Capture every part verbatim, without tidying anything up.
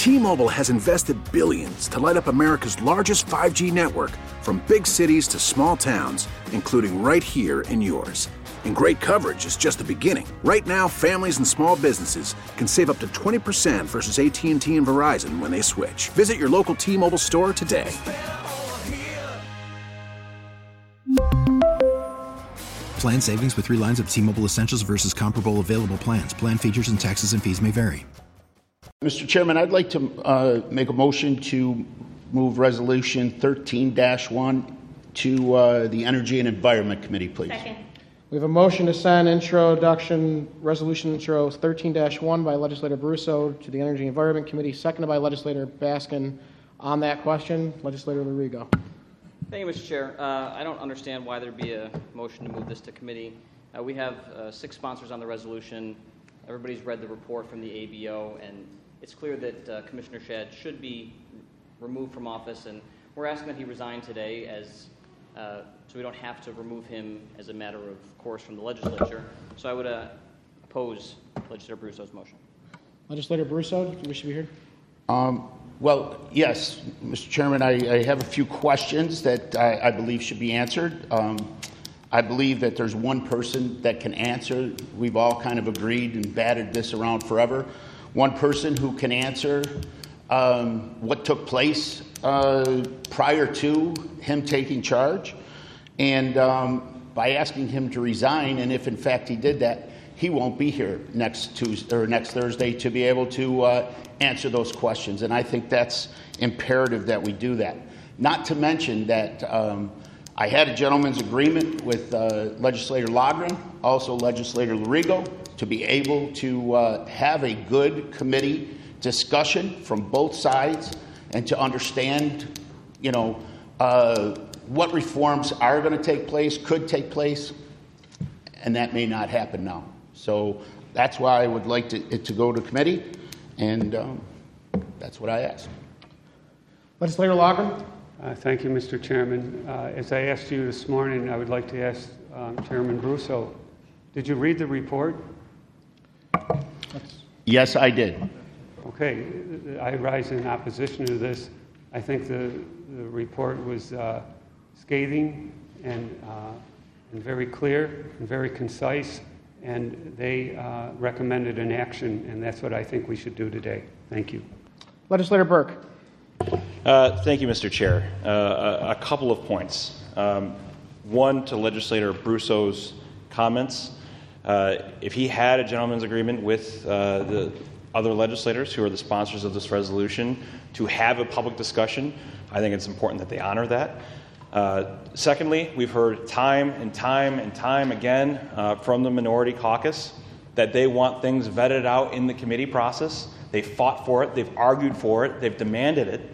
T-Mobile has invested billions to light up America's largest five G network, from big cities to small towns, including right here in yours. And great coverage is just the beginning. Right now, families and small businesses can save up to twenty percent versus A T and T and Verizon when they switch. Visit your local T-Mobile store today. Plan savings with three lines of T-Mobile Essentials versus comparable available plans. Plan features and taxes and fees may vary. Mister Chairman, I'd like to uh, make a motion to move Resolution thirteen dash one to uh, the Energy and Environment Committee, please. Second. We have a motion to send introduction, Resolution Intro thirteen dash one by Legislator Brusso to the Energy and Environment Committee, seconded by Legislator Baskin. On that question, Legislator Lorigo. Thank you, Mister Chair. Uh, I don't understand why there'd be a motion to move this to committee. Uh, we have uh, six sponsors on the resolution. Everybody's read the report from the A B O, and it's clear that uh, Commissioner Shad should be removed from office, and we're asking that he resign today as uh, so we don't have to remove him as a matter of course from the legislature. So I would uh, oppose Legislator Brusso's motion. Legislator Brusso, do you wish to be heard? Um, well, yes, Mister Chairman, I, I have a few questions that I, I believe should be answered. Um, I believe that there's one person that can answer. We've all kind of agreed and batted this around forever. One person who can answer um, what took place uh, prior to him taking charge, and um, by asking him to resign, and if in fact he did that, he won't be here next Tuesday or next Thursday to be able to uh, answer those questions. And I think that's imperative that we do that. Not to mention that um, I had a gentleman's agreement with uh, Legislator Logren, also Legislator Lorigo, to be able to uh, have a good committee discussion from both sides and to understand, you know, uh, what reforms are going to take place, could take place, and that may not happen now. So that's why I would like to, it to go to committee, and um, that's what I ask. Legislator Logren. Uh, thank you, Mister Chairman. Uh, as I asked you this morning, I would like to ask um, Chairman Brusso, did you read the report? Yes, I did. Okay, I rise in opposition to this. I think the, the report was uh, scathing and, uh, and very clear and very concise, and they uh, recommended an action, and that's what I think we should do today. Thank you. Legislator Burke. Uh, thank you, Mister Chair. Uh, a, a couple of points. Um, one, to Legislator Brusso's comments. Uh, if he had a gentleman's agreement with uh, the other legislators who are the sponsors of this resolution to have a public discussion, I think it's important that they honor that. Uh, secondly, we've heard time and time and time again uh, from the minority caucus that they want things vetted out in the committee process. They fought for it, they've argued for it, they've demanded it.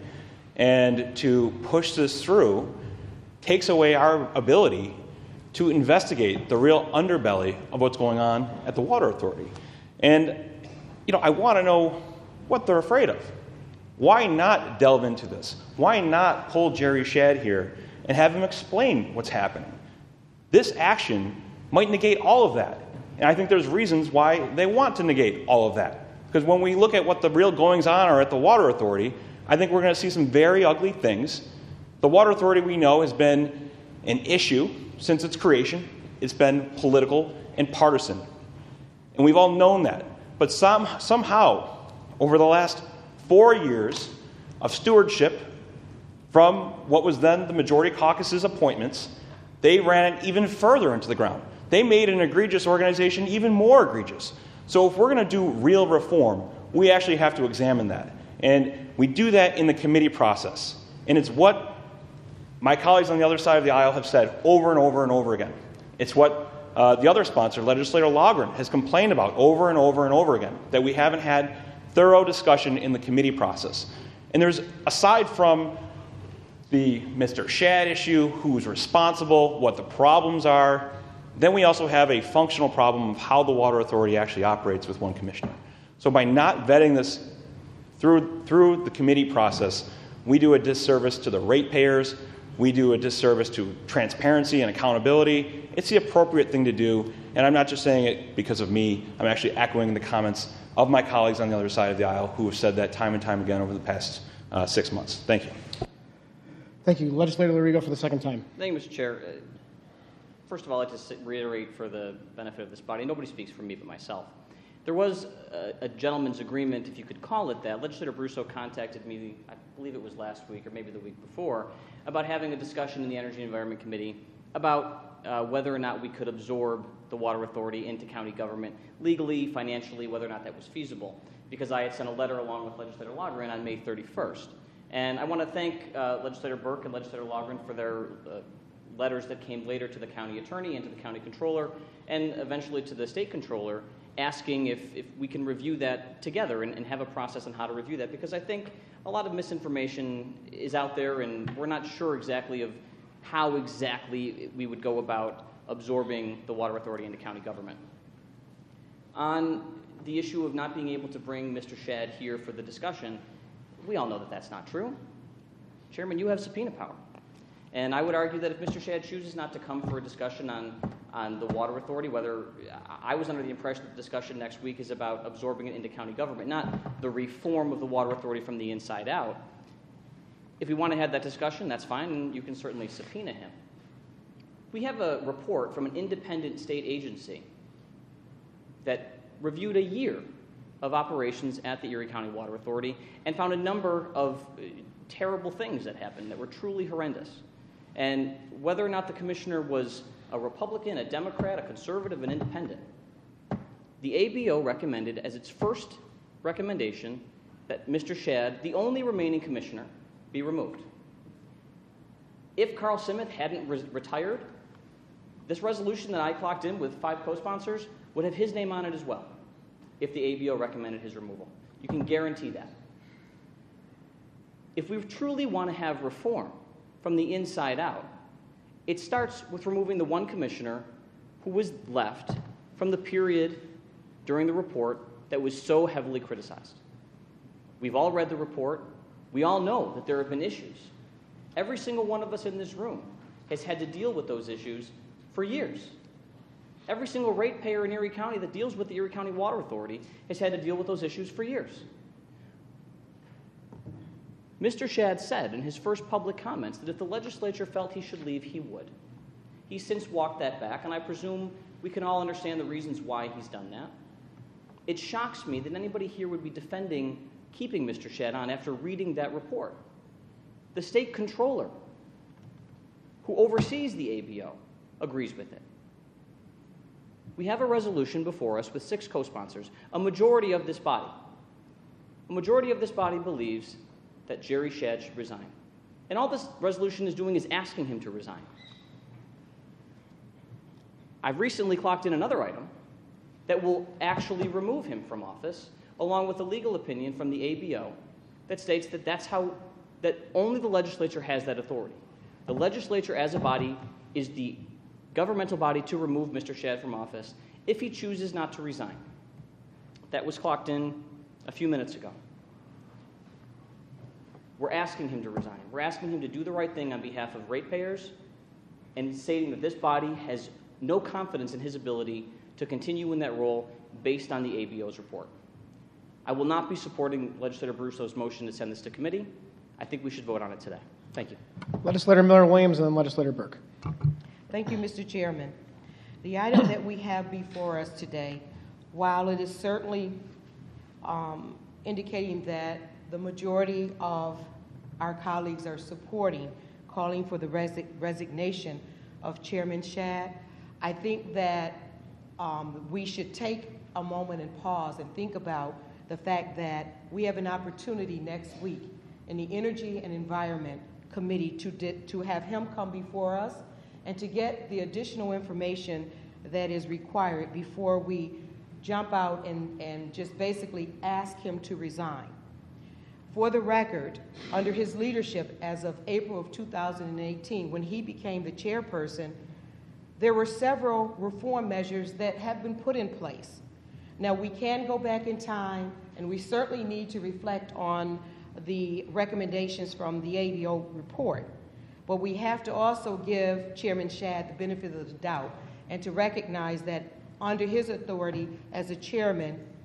And to push this through takes away our ability to investigate the real underbelly of what's going on at the Water Authority. And, you know, I want to know what they're afraid of. Why not delve into this? Why not pull Jerry Shad here and have him explain what's happening? This action might negate all of that. And I think there's reasons why they want to negate all of that. Because when we look at what the real goings-on are at the Water Authority, I think we're going to see some very ugly things. The Water Authority, we know, has been an issue since its creation. It's been political and partisan. And we've all known that. But some, somehow, over the last four years of stewardship from what was then the majority caucus's appointments, they ran it even further into the ground. They made an egregious organization even more egregious. So if we're going to do real reform, we actually have to examine that. And we do that in the committee process. And it's what my colleagues on the other side of the aisle have said over and over and over again. It's what uh, the other sponsor, Legislator Logren, has complained about over and over and over again, that we haven't had thorough discussion in the committee process. And there's, aside from the Mister Shad issue, who's responsible, what the problems are, then we also have a functional problem of how the Water Authority actually operates with one commissioner. So by not vetting this through, through the committee process, we do a disservice to the ratepayers, we do a disservice to transparency and accountability. It's the appropriate thing to do, and I'm not just saying it because of me. I'm actually echoing the comments of my colleagues on the other side of the aisle who have said that time and time again over the past uh, six months. Thank you. Thank you. Legislator Lorigo for the second time. Thank you, Mister Chair. Uh, First of all, I'd like to reiterate for the benefit of this body, nobody speaks for me but myself. There was a, a gentleman's agreement, if you could call it that. Legislator Brusso contacted me, I believe it was last week or maybe the week before, about having a discussion in the Energy and Environment Committee about uh, whether or not we could absorb the Water Authority into county government legally, financially, whether or not that was feasible, because I had sent a letter along with Legislator Logren on May thirty-first. And I want to thank uh, Legislator Burke and Legislator Logren for their uh, letters that came later to the county attorney and to the county controller and eventually to the state controller asking if, if we can review that together and, and have a process on how to review that, because I think a lot of misinformation is out there and we're not sure exactly of how exactly we would go about absorbing the Water Authority into county government. On the issue of not being able to bring Mister Shad here for the discussion, we all know that that's not true. Chairman, you have subpoena power. And I would argue that if Mister Shad chooses not to come for a discussion on, on the Water Authority, whether I was under the impression that the discussion next week is about absorbing it into county government, not the reform of the Water Authority from the inside out. If we want to have that discussion, that's fine, and you can certainly subpoena him. We have a report from an independent state agency that reviewed a year of operations at the Erie County Water Authority and found a number of terrible things that happened that were truly horrendous. And whether or not the commissioner was a Republican, a Democrat, a conservative, an independent, the A B O recommended as its first recommendation that Mister Shad, the only remaining commissioner, be removed. If Carl Simeth hadn't re- retired, this resolution that I clocked in with five co-sponsors would have his name on it as well, if the A B O recommended his removal. You can guarantee that. If we truly want to have reform from the inside out, it starts with removing the one commissioner who was left from the period during the report that was so heavily criticized. We've all read the report. We all know that there have been issues. Every single one of us in this room has had to deal with those issues for years. Every single ratepayer in Erie County that deals with the Erie County Water Authority has had to deal with those issues for years. Mister Shad said in his first public comments that if the legislature felt he should leave, he would. He's since walked that back, and I presume we can all understand the reasons why he's done that. It shocks me that anybody here would be defending keeping Mister Shad on after reading that report. The state controller, who oversees the A B O, agrees with it. We have a resolution before us with six co-sponsors, a majority of this body. A majority of this body believes that Jerry Shad should resign. And all this resolution is doing is asking him to resign. I've recently clocked in another item that will actually remove him from office, along with a legal opinion from the A B O that states that that's how, that only the legislature has that authority. The legislature as a body is the governmental body to remove Mister Shad from office if he chooses not to resign. That was clocked in a few minutes ago. We're asking him to resign. We're asking him to do the right thing on behalf of ratepayers and stating that this body has no confidence in his ability to continue in that role based on the A B O's report. I will not be supporting Legislator Brusso's motion to send this to committee. I think we should vote on it today. Thank you. Legislator Miller-Williams and then Legislator Burke. Thank you, Mister Chairman. The item that we have before us today, while it is certainly um, indicating that the majority of our colleagues are supporting calling for the resi- resignation of Chairman Shad, I think that um, we should take a moment and pause and think about the fact that we have an opportunity next week in the Energy and Environment Committee to, di- to have him come before us and to get the additional information that is required before we jump out and, and just basically ask him to resign. For the record, under his leadership as of April of two thousand eighteen, when he became the chairperson, there were several reform measures that have been put in place. Now, we can go back in time, and we certainly need to reflect on the recommendations from the A B O report. But we have to also give Chairman Shad the benefit of the doubt and to recognize that under his authority as a chairman,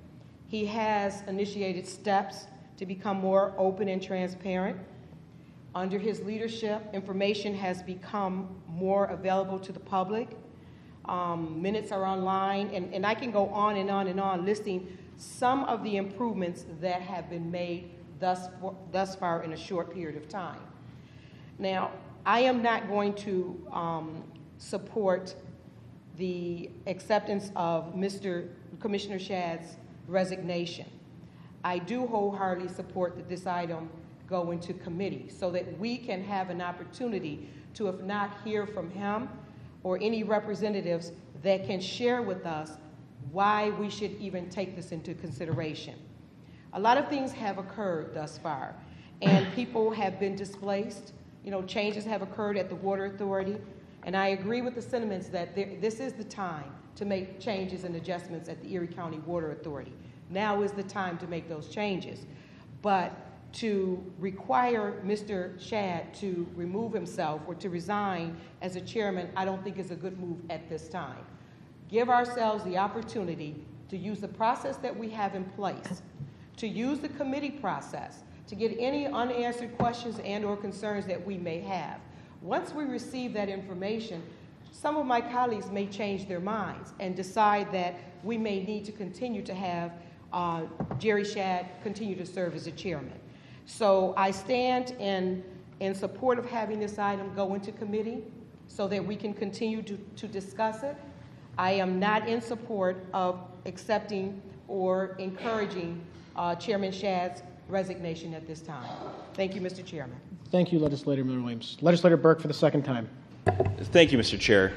He has initiated steps to become more open and transparent. Under his leadership, information has become more available to the public. Um, minutes are online, and, and I can go on and on and on listing some of the improvements that have been made thus, thus far in a short period of time. Now, I am not going to um, support the acceptance of Mister Commissioner Shad's resignation. I do wholeheartedly support that this item go into committee so that we can have an opportunity to, if not hear from him or any representatives that can share with us why we should even take this into consideration. A lot of things have occurred thus far, and people have been displaced. You know, changes have occurred at the Water Authority, and I agree with the sentiments that there, this is the time to make changes and adjustments at the Erie County Water Authority. Now is the time to make those changes. But to require Mister Shad to remove himself or to resign as a chairman, I don't think is a good move at this time. Give ourselves the opportunity to use the process that we have in place, to use the committee process, to get any unanswered questions and or concerns that we may have. Once we receive that information, some of my colleagues may change their minds and decide that we may need to continue to have uh, Jerry Shad continue to serve as a chairman. So I stand in, in support of having this item go into committee so that we can continue to, to discuss it. I am not in support of accepting or encouraging uh, Chairman Shad's resignation at this time. Thank you, Mister Chairman. Thank you, Legislator Miller-Williams. Legislator Burke for the second time. Thank you, Mister Chair.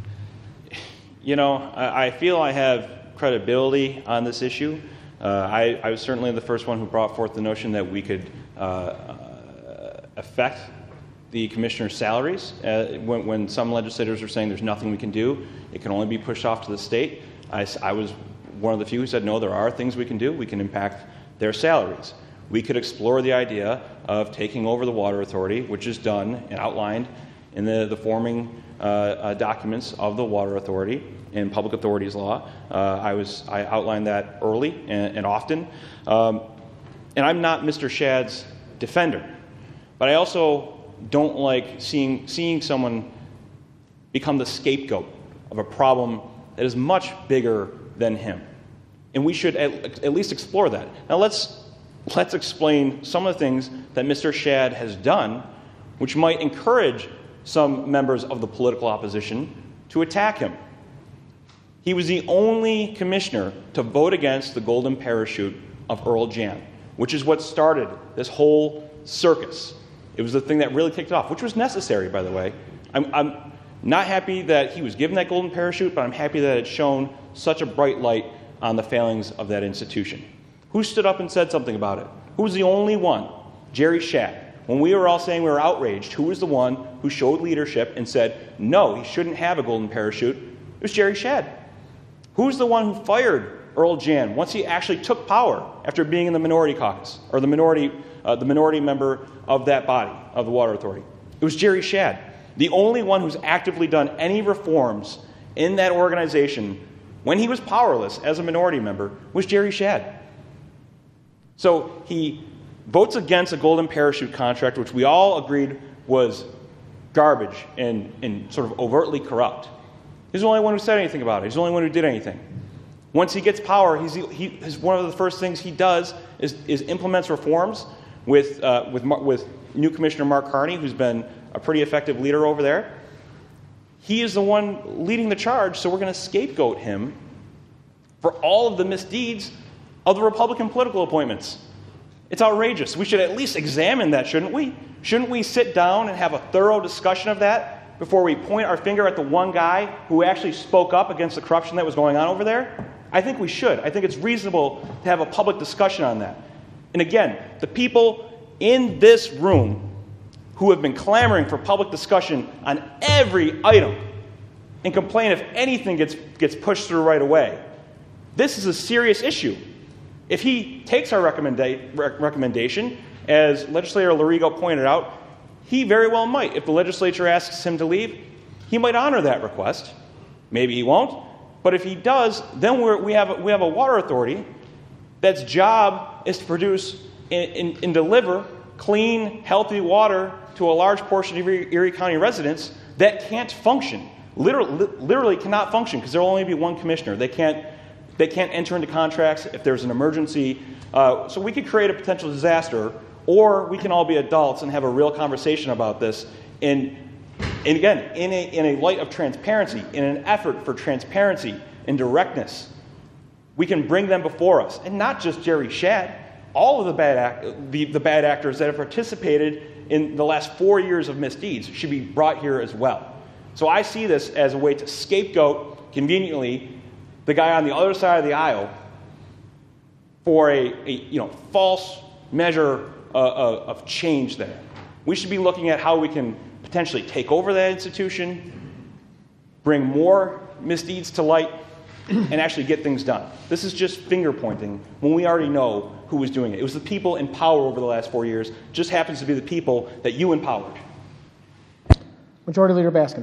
You know, I, I feel I have credibility on this issue. Uh, I, I was certainly the first one who brought forth the notion that we could uh, uh, affect the commissioners' salaries. Uh, when, when some legislators are saying there's nothing we can do, it can only be pushed off to the state. I, I was one of the few who said, no, there are things we can do. We can impact their salaries. We could explore the idea of taking over the Water Authority, which is done and outlined in the, the forming uh, uh, documents of the Water Authority in Public Authorities Law. Uh, I was I outlined that early and, and often. Um, and I'm not Mister Shad's defender, but I also don't like seeing seeing someone become the scapegoat of a problem that is much bigger than him. And we should at, at least explore that. Now let's let's explain some of the things that Mister Shad has done, which might encourage some members of the political opposition to attack him. He was the only commissioner to vote against the golden parachute of Earl Jan, which is what started this whole circus. It was the thing that really kicked it off, which was necessary, by the way. I'm, I'm not happy that he was given that golden parachute, but I'm happy that it shone such a bright light on the failings of that institution. Who stood up and said something about it? Who was the only one? Jerry Shad. When we were all saying we were outraged, who was the one who showed leadership and said, no, he shouldn't have a golden parachute? It was Jerry Shad. Who's the one who fired Earl Jan once he actually took power after being in the minority caucus, or the minority, uh, the minority member of that body, of the Water Authority? It was Jerry Shad. The only one who's actively done any reforms in that organization when he was powerless as a minority member was Jerry Shad. So he votes against a golden parachute contract, which we all agreed was garbage and, and sort of overtly corrupt. He's the only one who said anything about it. He's the only one who did anything. Once he gets power, he's, he, he's one of the first things he does is, is implements reforms with, uh, with, with new Commissioner Mark Carney, who's been a pretty effective leader over there. He is the one leading the charge, so we're going to scapegoat him for all of the misdeeds of the Republican political appointments. It's outrageous. We should at least examine that, shouldn't we? Shouldn't we sit down and have a thorough discussion of that before we point our finger at the one guy who actually spoke up against the corruption that was going on over there? I think we should. I think it's reasonable to have a public discussion on that. And again, the people in this room who have been clamoring for public discussion on every item and complain if anything gets, gets pushed through right away. This is a serious issue. If he takes our recommenda- recommendation, as Legislator Larigo pointed out, he very well might. If the legislature asks him to leave, he might honor that request. Maybe he won't. But if he does, then we're, we, have a, we have a water authority that's job is to produce and, and, and deliver clean, healthy water to a large portion of Erie County residents that can't function. Literally, literally cannot function because there will only be one commissioner. They can't, they can't enter into contracts if there's an emergency. Uh, so we could create a potential disaster, or we can all be adults and have a real conversation about this. And, and again, in a, in a light of transparency, in an effort for transparency and directness, we can bring them before us. And not just Jerry Shadd, all of the bad, act, the, the bad actors that have participated in the last four years of misdeeds should be brought here as well. So I see this as a way to scapegoat, conveniently, the guy on the other side of the aisle for a, a you know, false measure uh, of change there. We should be looking at how we can potentially take over that institution, bring more misdeeds to light, and actually get things done. This is just finger pointing when we already know who was doing it. It was the people in power over the last four years. Just happens to be the people that you empowered. Majority Leader Baskin.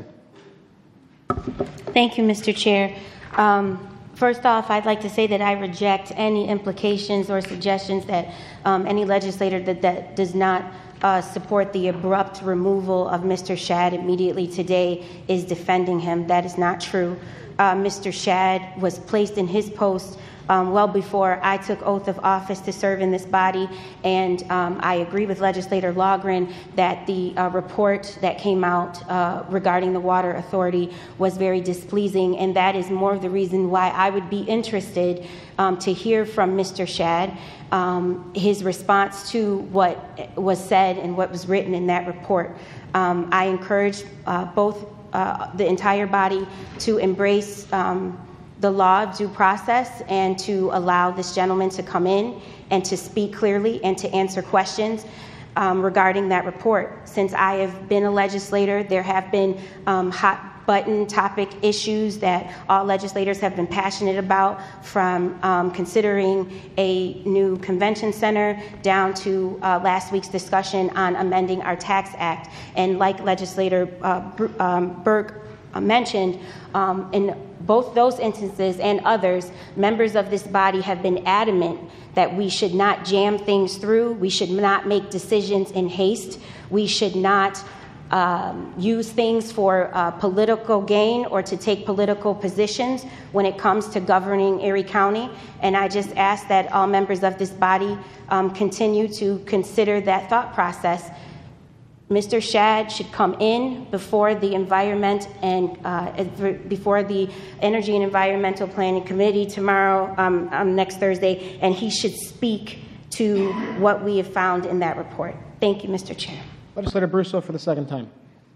Thank you, Mister Chair. Um, first off, I'd like to say that I reject any implications or suggestions that um, any legislator that, that does not uh, support the abrupt removal of Mister Shadd immediately today is defending him. That is not true. Uh, Mister Shadd was placed in his post um, well before I took oath of office to serve in this body, and um, I agree with Legislator Logren that the uh, report that came out uh, regarding the Water Authority was very displeasing, and that is more of the reason why I would be interested um, to hear from Mister Shadd um, his response to what was said and what was written in that report. Um, I encourage uh, both Uh, the entire body to embrace um, the law of due process and to allow this gentleman to come in and to speak clearly and to answer questions um, regarding that report. Since I have been a legislator, there have been um, hot button topic issues that all legislators have been passionate about, from um, considering a new convention center down to uh, last week's discussion on amending our tax act. And like Legislator uh, um, Burke uh, mentioned, um, in both those instances and others, members of this body have been adamant that we should not jam things through. We should not make decisions in haste. We should not Um, use things for uh, political gain or to take political positions when it comes to governing Erie County. And I just ask that all members of this body um, continue to consider that thought process. Mister Shadd should come in before the environment and uh, before the Energy and Environmental Planning Committee tomorrow, um, um, next Thursday, and he should speak to what we have found in that report. Thank you, Mister Chair. Legislator Brusso for the second time.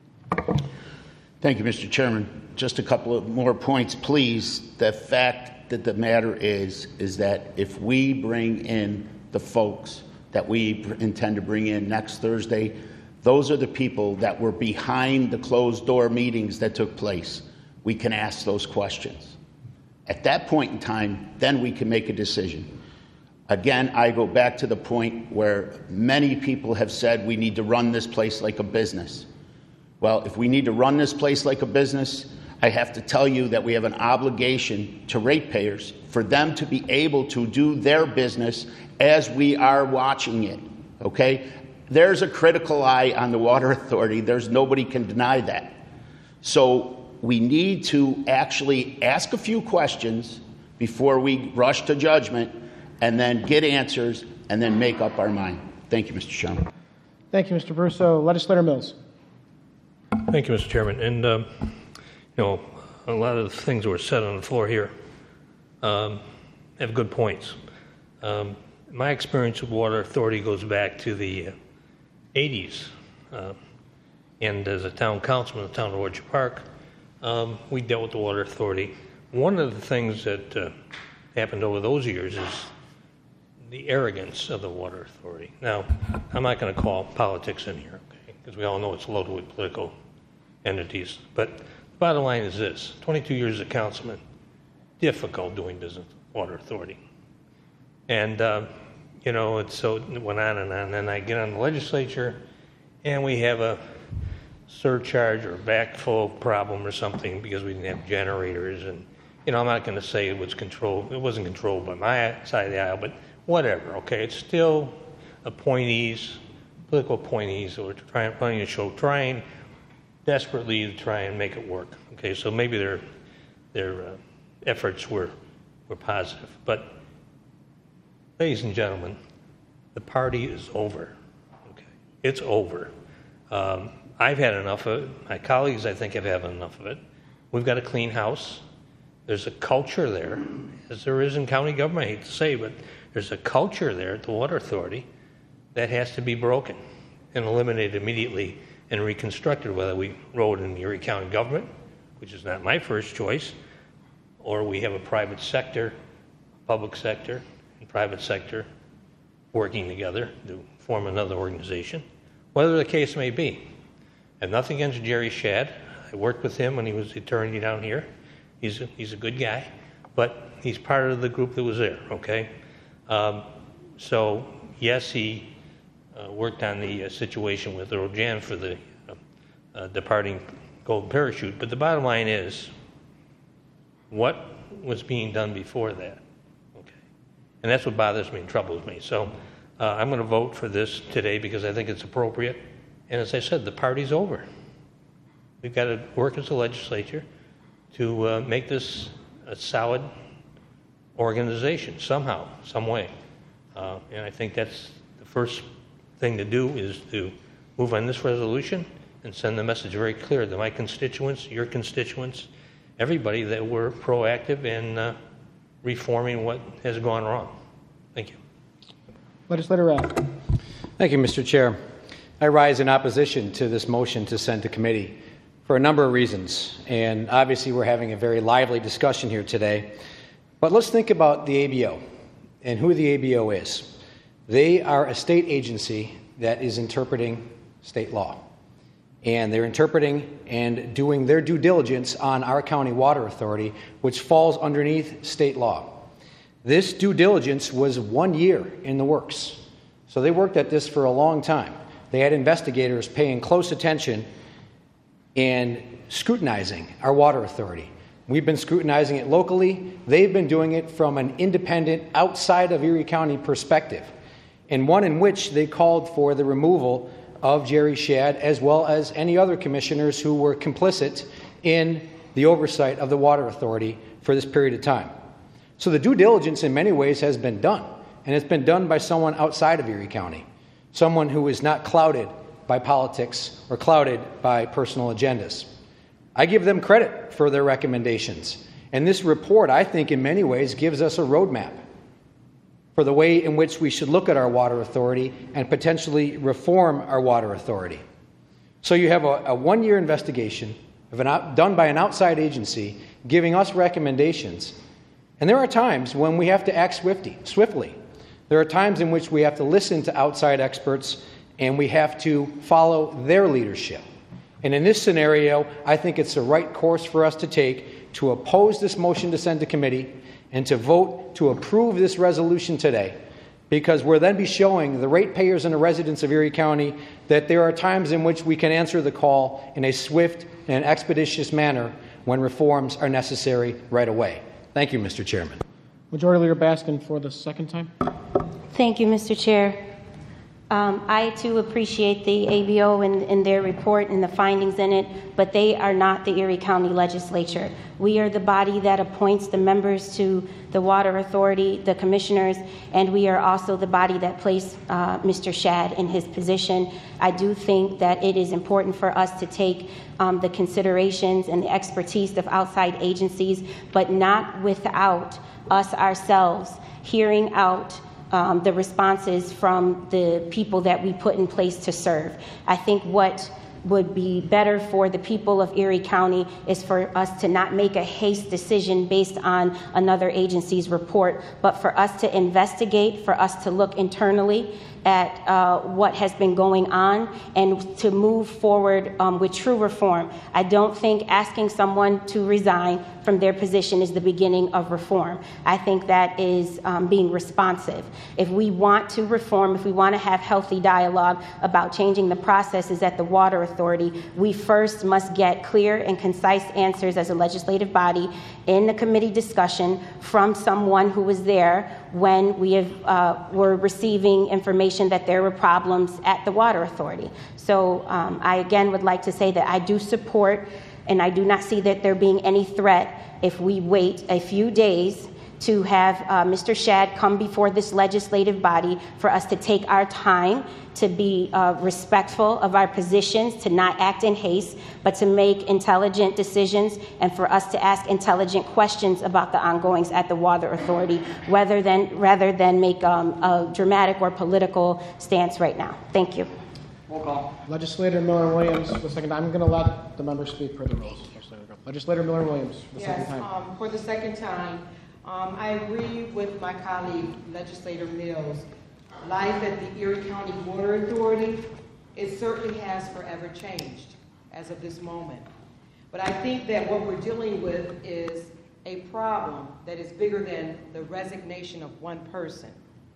Thank you, Mister Chairman. Just a couple of more points, please. The fact that the matter is, is that if we bring in the folks that we intend to bring in next Thursday, those are the people that were behind the closed-door meetings that took place. We can ask those questions. At that point in time, then we can make a decision. Again, I go back to the point where many people have said we need to run this place like a business. Well, if we need to run this place like a business, I have to tell you that we have an obligation to ratepayers for them to be able to do their business as we are watching it, okay? There's a critical eye on the Water Authority. There's nobody can deny that. So we need to actually ask a few questions before we rush to judgment, and then get answers, and then make up our mind. Thank you, Mister Chairman. Thank you, Mister Brusso. Legislator Mills. Thank you, Mister Chairman. And, um, you know, a lot of the things that were said on the floor here um, have good points. Um, my experience with Water Authority goes back to the uh, eighties. Uh, and as a town councilman in the town of Orchard Park, um, we dealt with the Water Authority. One of the things that uh, happened over those years is the arrogance of the Water Authority. Now, I'm not going to call politics in here, okay, because we all know it's loaded with political entities. But the bottom line is this: twenty-two years as a councilman, difficult doing business with the Water Authority. And, uh, you know, it so it went on and on. And then I get on the legislature, and we have a surcharge or backflow problem or something because we didn't have generators. And, you know, I'm not going to say it was controlled. It wasn't controlled by my side of the aisle, but whatever, okay? It's still appointees, political appointees, or trying, trying to show, trying desperately to try and make it work, okay? So maybe their, their uh, efforts were, were positive. But, ladies and gentlemen, the party is over, okay? It's over. Um, I've had enough of it. My colleagues, I think, have had enough of it. We've got a clean house. There's a culture there, as there is in county government, I hate to say, but there's a culture there at the Water Authority that has to be broken and eliminated immediately and reconstructed, whether we roll it in the Erie County government, which is not my first choice, or we have a private sector, public sector, and private sector working together to form another organization, whatever the case may be. I have nothing against Jerry Shad. I worked with him when he was the attorney down here. He's a, he's a good guy, but he's part of the group that was there, okay? Um, so, yes, he uh, worked on the uh, situation with Earl Jan for the uh, uh, departing Golden Parachute, but the bottom line is, what was being done before that, okay? And that's what bothers me and troubles me. So uh, I'm going to vote for this today because I think it's appropriate. And as I said, the party's over. We've got to work as a legislature to uh, make this a solid organization somehow, some way. Uh, and I think that's the first thing to do is to move on this resolution and send the message very clear to my constituents, your constituents, everybody that we're proactive in uh, reforming what has gone wrong. Thank you. Legislator Rapp. Thank you, Mister Chair. I rise in opposition to this motion to send to committee for a number of reasons. And obviously we're having a very lively discussion here today. But let's think about the A B O and who the A B O is. They are a state agency that is interpreting state law. And they're interpreting and doing their due diligence on our county water authority, which falls underneath state law. This due diligence was one year in the works. So they worked at this for a long time. They had investigators paying close attention and scrutinizing our water authority. We've been scrutinizing it locally. They've been doing it from an independent, outside of Erie County perspective, and one in which they called for the removal of Jerry Shad, as well as any other commissioners who were complicit in the oversight of the water authority for this period of time. So the due diligence in many ways has been done, and it's been done by someone outside of Erie County, someone who is not clouded by politics or clouded by personal agendas. I give them credit for their recommendations, and this report, I think, in many ways gives us a roadmap for the way in which we should look at our water authority and potentially reform our water authority. So you have a, a one-year investigation of an out, done by an outside agency giving us recommendations. And there are times when we have to act swiftly, swiftly. There are times in which we have to listen to outside experts and we have to follow their leadership. And in this scenario, I think it's the right course for us to take to oppose this motion to send to committee and to vote to approve this resolution today, because we'll then be showing the ratepayers and the residents of Erie County that there are times in which we can answer the call in a swift and expeditious manner when reforms are necessary right away. Thank you, Mister Chairman. Majority Leader Baskin for the second time. Thank you, Mister Chair. Um, I, too, appreciate the A B O and, and their report and the findings in it, but they are not the Erie County Legislature. We are the body that appoints the members to the Water Authority, the commissioners, and we are also the body that placed uh, Mister Shad in his position. I do think that it is important for us to take um, the considerations and the expertise of outside agencies, but not without us ourselves hearing out Um, the responses from the people that we put in place to serve. I think what would be better for the people of Erie County is for us to not make a haste decision based on another agency's report, but for us to investigate, for us to look internally, at uh, what has been going on and to move forward um, with true reform. I don't think asking someone to resign from their position is the beginning of reform. I think that is um, being responsive. If we want to reform, if we want to have healthy dialogue about changing the processes at the Water Authority, we first must get clear and concise answers as a legislative body in the committee discussion from someone who was there when we have, uh, were receiving information that there were problems at the Water Authority. So um, I again would like to say that I do support, and I do not see that there being any threat if we wait a few days to have uh, Mister Shad come before this legislative body for us to take our time, to be uh, respectful of our positions, to not act in haste, but to make intelligent decisions, and for us to ask intelligent questions about the ongoings at the Water Authority, rather than, rather than make um, a dramatic or political stance right now. Thank you. Roll call. Legislator Miller-Williams, the second time. I'm going to let the members speak per the rules. Legislator Miller-Williams, the yes, second time. Um, for the second time, um, I agree with my colleague, Legislator Mills. Life at the Erie County Water Authority, it certainly has forever changed as of this moment. But I think that what we're dealing with is a problem that is bigger than the resignation of one person.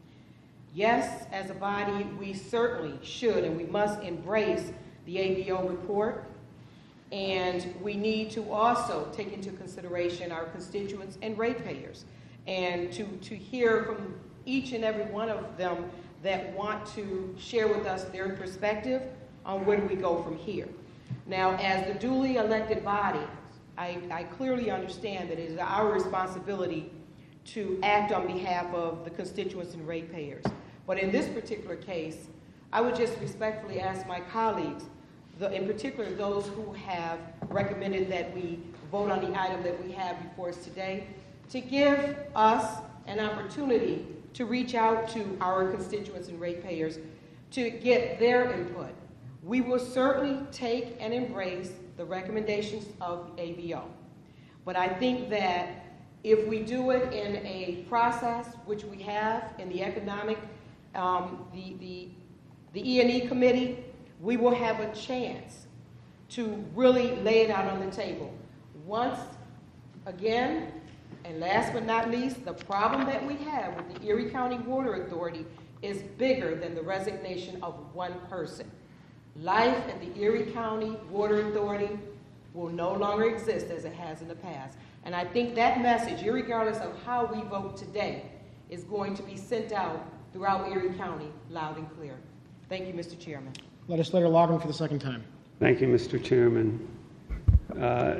Yes, as a body, we certainly should and we must embrace the A B O report. And we need to also take into consideration our constituents and ratepayers, and to, to hear from each and every one of them that want to share with us their perspective on where do we go from here. Now, as the duly elected body, I, I clearly understand that it is our responsibility to act on behalf of the constituents and ratepayers. But in this particular case, I would just respectfully ask my colleagues, The, in particular those who have recommended that we vote on the item that we have before us today, to give us an opportunity to reach out to our constituents and ratepayers to get their input. We will certainly take and embrace the recommendations of A B O. But I think that if we do it in a process, which we have in the economic, um, the, the, the E and E committee, we will have a chance to really lay it out on the table. Once again, and last but not least, the problem that we have with the Erie County Water Authority is bigger than the resignation of one person. Life at the Erie County Water Authority will no longer exist as it has in the past. And I think that message, irregardless of how we vote today, is going to be sent out throughout Erie County loud and clear. Thank you, Mister Chairman. Legislator Loughran for the second time. Thank you, Mister Chairman. Uh,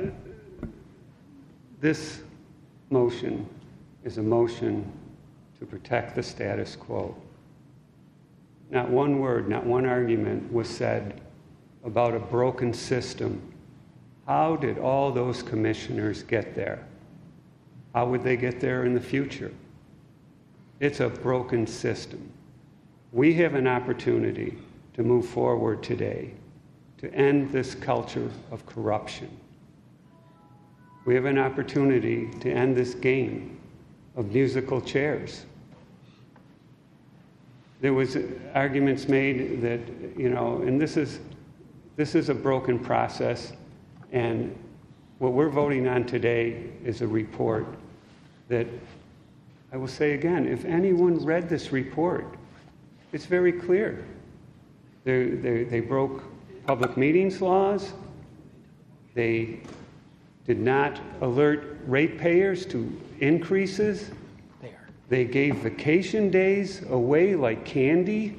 this motion is a motion to protect the status quo. Not one word, not one argument was said about a broken system. How did all those commissioners get there? How would they get there in the future? It's a broken system. We have an opportunity to move forward today to end this culture of corruption. We have an opportunity to end this game of musical chairs. There was arguments made that, you know, and this is this is a broken process, and what we're voting on today is a report that, I will say again, if anyone read this report, it's very clear. They, they, they broke public meetings laws. They did not alert ratepayers to increases. They gave vacation days away like candy.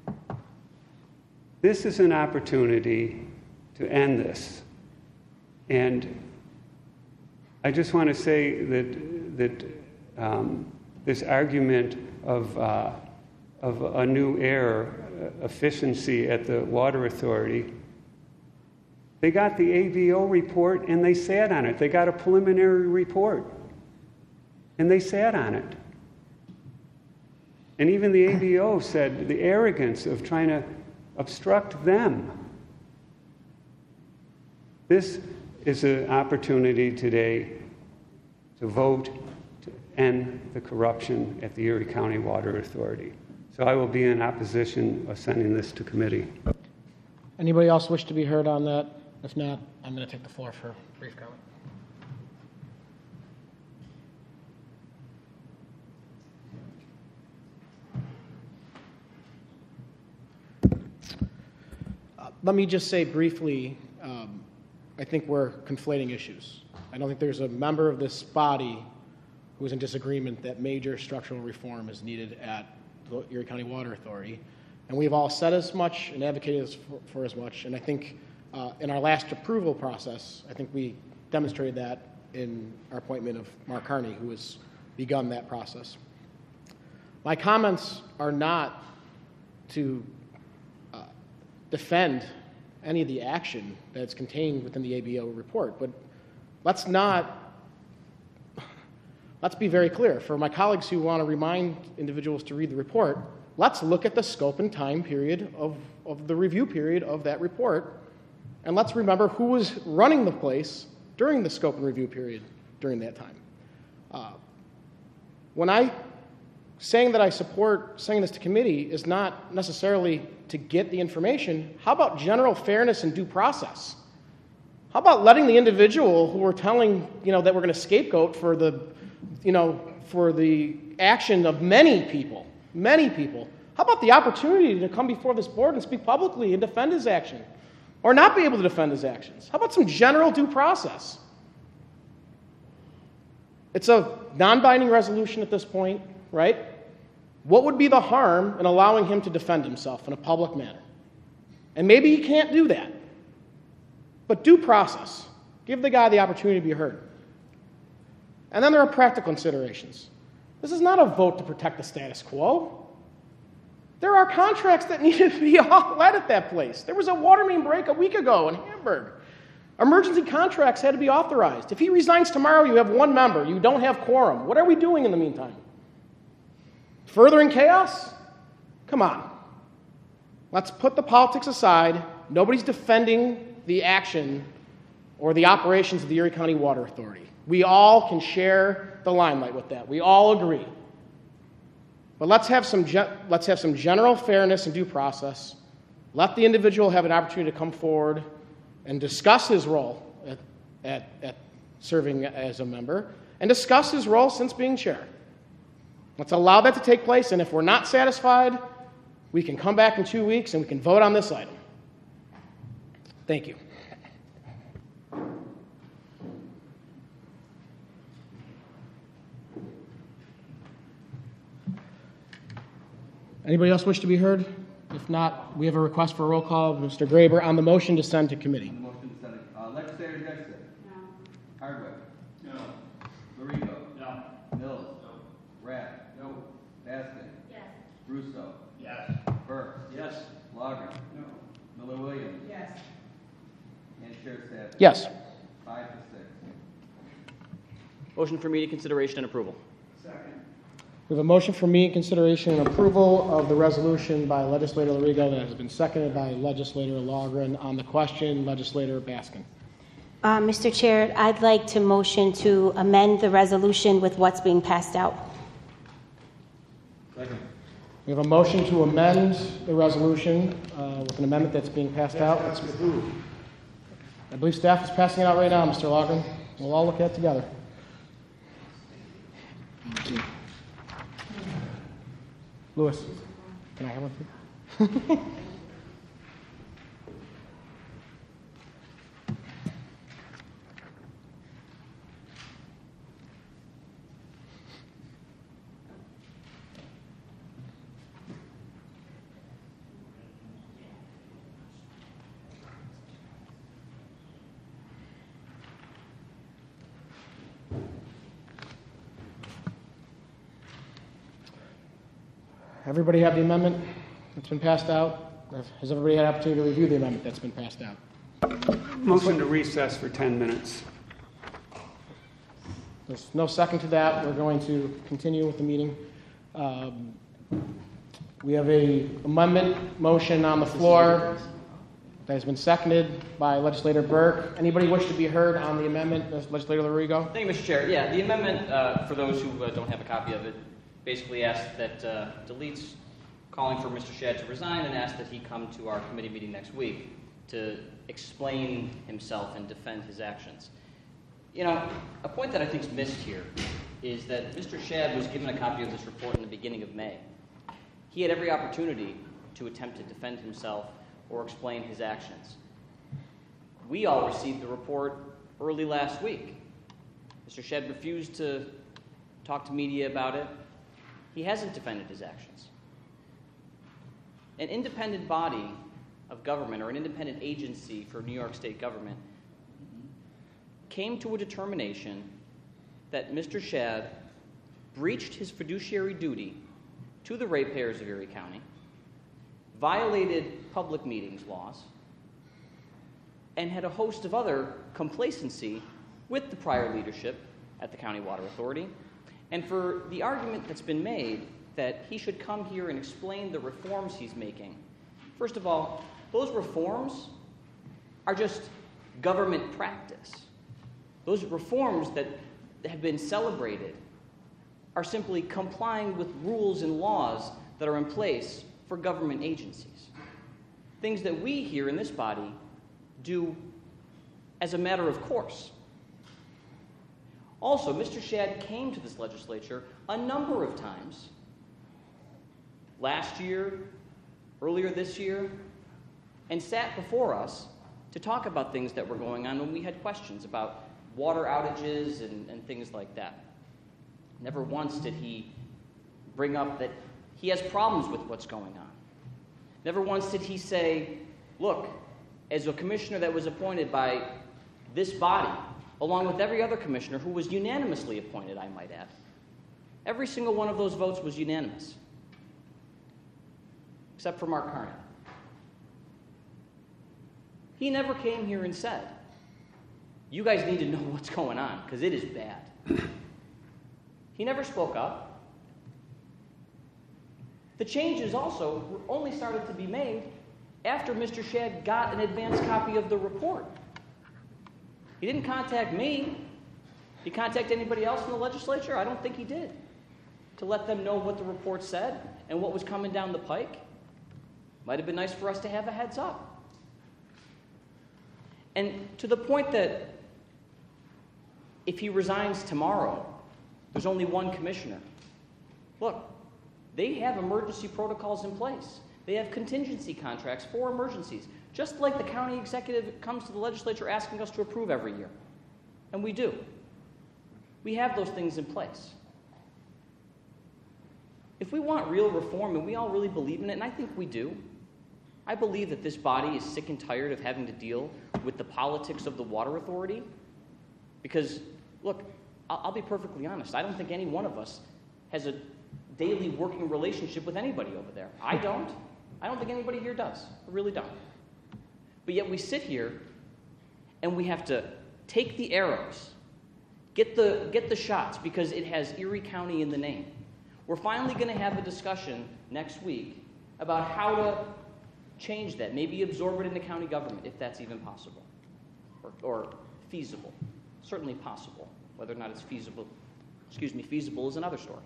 This is an opportunity to end this. And I just want to say that, that um, this argument of, uh, of a new era, efficiency at the Water Authority, they got the A B O report and they sat on it. They got a preliminary report and they sat on it. And even the A B O said the arrogance of trying to obstruct them. This is an opportunity today to vote to end the corruption at the Erie County Water Authority. So I will be in opposition of sending this to committee. Anybody else wish to be heard on that? If not, I'm going to take the floor for a brief comment. Uh, let me just say briefly, um, I think we're conflating issues. I don't think there's a member of this body who is in disagreement that major structural reform is needed at the Erie County Water Authority. And we've all said as much and advocated for, for as much. And I think uh, in our last approval process, I think we demonstrated that in our appointment of Mark Carney, who has begun that process. My comments are not to uh, defend any of the action that's contained within the A B O report, but let's not, let's be very clear. For my colleagues who want to remind individuals to read the report, let's look at the scope and time period of, of the review period of that report, and let's remember who was running the place during the scope and review period during that time. Uh, when I, saying that I support sending this to committee is not necessarily to get the information. How about general fairness and due process? How about letting the individual who we're telling, you know, that we're going to scapegoat for the, you know, for the action of many people, many people, how about the opportunity to come before this board and speak publicly and defend his action, or not be able to defend his actions? How about some general due process? It's a non-binding resolution at this point, right? What would be the harm in allowing him to defend himself in a public manner? And maybe he can't do that. But due process. Give the guy the opportunity to be heard. And then there are practical considerations. This is not a vote to protect the status quo. There are contracts that need to be let at that place. There was a water main break a week ago in Hamburg. Emergency contracts had to be authorized. If he resigns tomorrow, you have one member. You don't have quorum. What are we doing in the meantime? Furthering chaos? Come on. Let's put the politics aside. Nobody's defending the action or the operations of the Erie County Water Authority. We all can share the limelight with that. We all agree. But let's have some, ge- let's have some general fairness and due process. Let the individual have an opportunity to come forward and discuss his role at, at, at serving as a member and discuss his role since being chair. Let's allow that to take place, and if we're not satisfied, we can come back in two weeks and we can vote on this item. Thank you. Anybody else wish to be heard? If not, we have a request for a roll call of Mister Graber on the motion to send to committee. On the motion to send it. Uh, Legislator Dixon? No. Hardwick? No. Lorigo? No. Mills? No. Rapp? No. Baskin? Yes. Russo? Yes. Burke? Yes. Logger? No. Miller Williams? Yes. And Chair Staff? Yes. Five to six. Motion for immediate consideration and approval. Second. We have a motion for immediate consideration and approval of the resolution by Legislator Lorigo that has been seconded by Legislator Logren. On the question, Legislator Baskin. Uh, Mister Chair, I'd like to motion to amend the resolution with what's being passed out. Second. We have a motion to amend the resolution uh, with an amendment that's being passed out. I believe staff is passing it out right now, Mister Logren. We'll all look at it together. Thank you. Louis, can I have one, please? Everybody have the amendment that's been passed out? Has everybody had an opportunity to review the amendment that's been passed out? Motion to recess for ten minutes. There's no second to that. We're going to continue with the meeting. Um, we have a amendment motion on the floor that has been seconded by Legislator Burke. Anybody wish to be heard on the amendment? Legislator Lorigo? Thank you, Mister Chair. Yeah, the amendment, uh, for those who uh, don't have a copy of it, basically asks that uh, deletes calling for Mister Shadd to resign and ask that he come to our committee meeting next week to explain himself and defend his actions. You know, a point that I think is missed here is that Mister Shadd was given a copy of this report in the beginning of May. He had every opportunity to attempt to defend himself or explain his actions. We all received the report early last week. Mister Shadd refused to talk to media about it. He hasn't defended his actions. An independent body of government or an independent agency for New York State government came to a determination that Mister Shadd breached his fiduciary duty to the ratepayers of Erie County, violated public meetings laws, and had a host of other complacency with the prior leadership at the County Water Authority, and for the argument that's been made that he should come here and explain the reforms he's making. First of all, those reforms are just government practice. Those reforms that have been celebrated are simply complying with rules and laws that are in place for government agencies. Things that we here in this body do as a matter of course. Also, Mister Shadd came to this legislature a number of times, last year, earlier this year, and sat before us to talk about things that were going on when we had questions about water outages and, and things like that. Never once did he bring up that he has problems with what's going on. Never once did he say, look, as a commissioner that was appointed by this body, along with every other commissioner who was unanimously appointed, I might add, every single one of those votes was unanimous, except for Mark Carney. He never came here and said, you guys need to know what's going on, because it is bad. He never spoke up. The changes also only started to be made after Mister Shadd got an advance copy of the report. He didn't contact me. Did he contact anybody else in the legislature? I don't think he did, to let them know what the report said and what was coming down the pike. Might have been nice for us to have a heads up. And to the point that if he resigns tomorrow, there's only one commissioner. Look, they have emergency protocols in place. They have contingency contracts for emergencies, just like the county executive comes to the legislature asking us to approve every year. And we do. We have those things in place. If we want real reform, and we all really believe in it, and I think we do, I believe that this body is sick and tired of having to deal with the politics of the water authority. Because, look, I'll, I'll be perfectly honest, I don't think any one of us has a daily working relationship with anybody over there. I don't. I don't think anybody here does. I really don't. But yet we sit here and we have to take the arrows, get the, get the shots, because it has Erie County in the name. We're finally going to have a discussion next week about how to change that, maybe absorb it into county government, if that's even possible, or, or feasible. Certainly possible. Whether or not it's feasible, excuse me, feasible is another story.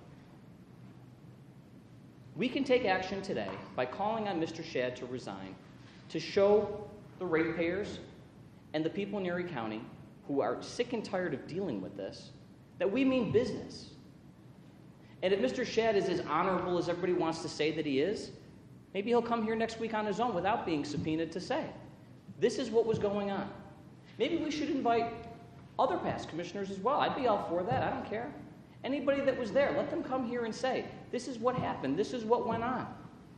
We can take action today by calling on Mister Shadd to resign, to show the ratepayers and the people in Erie County who are sick and tired of dealing with this that we mean business. And if Mister Shadd is as honorable as everybody wants to say that he is, maybe he'll come here next week on his own without being subpoenaed to say, this is what was going on. Maybe we should invite other past commissioners as well. I'd be all for that. I don't care. Anybody that was there, let them come here and say, this is what happened. This is what went on.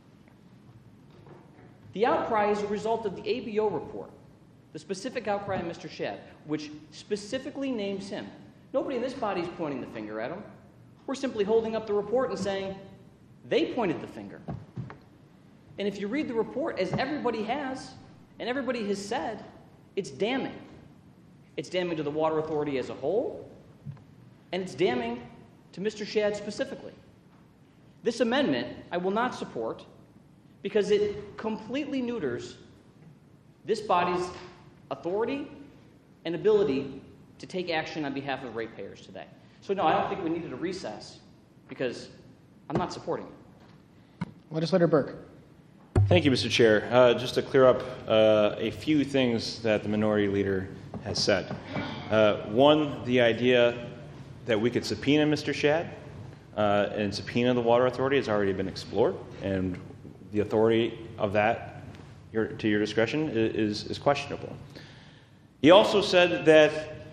The outcry is a result of the A B O report, the specific outcry of Mister Shadd, which specifically names him. Nobody in this body is pointing the finger at him. We're simply holding up the report and saying, they pointed the finger. And if you read the report, as everybody has, and everybody has said, it's damning. It's damning to the Water Authority as a whole, and it's damning to Mister Shadd specifically. This amendment I will not support because it completely neuters this body's authority and ability to take action on behalf of ratepayers today. So no, I don't think we needed a recess because I'm not supporting it. Legislator Burke. Thank you, Mister Chair. Uh, just to clear up uh, a few things that the minority leader has said. Uh, one, the idea that we could subpoena Mister Shad uh, and subpoena the Water Authority has already been explored, and the authority of that, your, to your discretion, is, is questionable. He also said that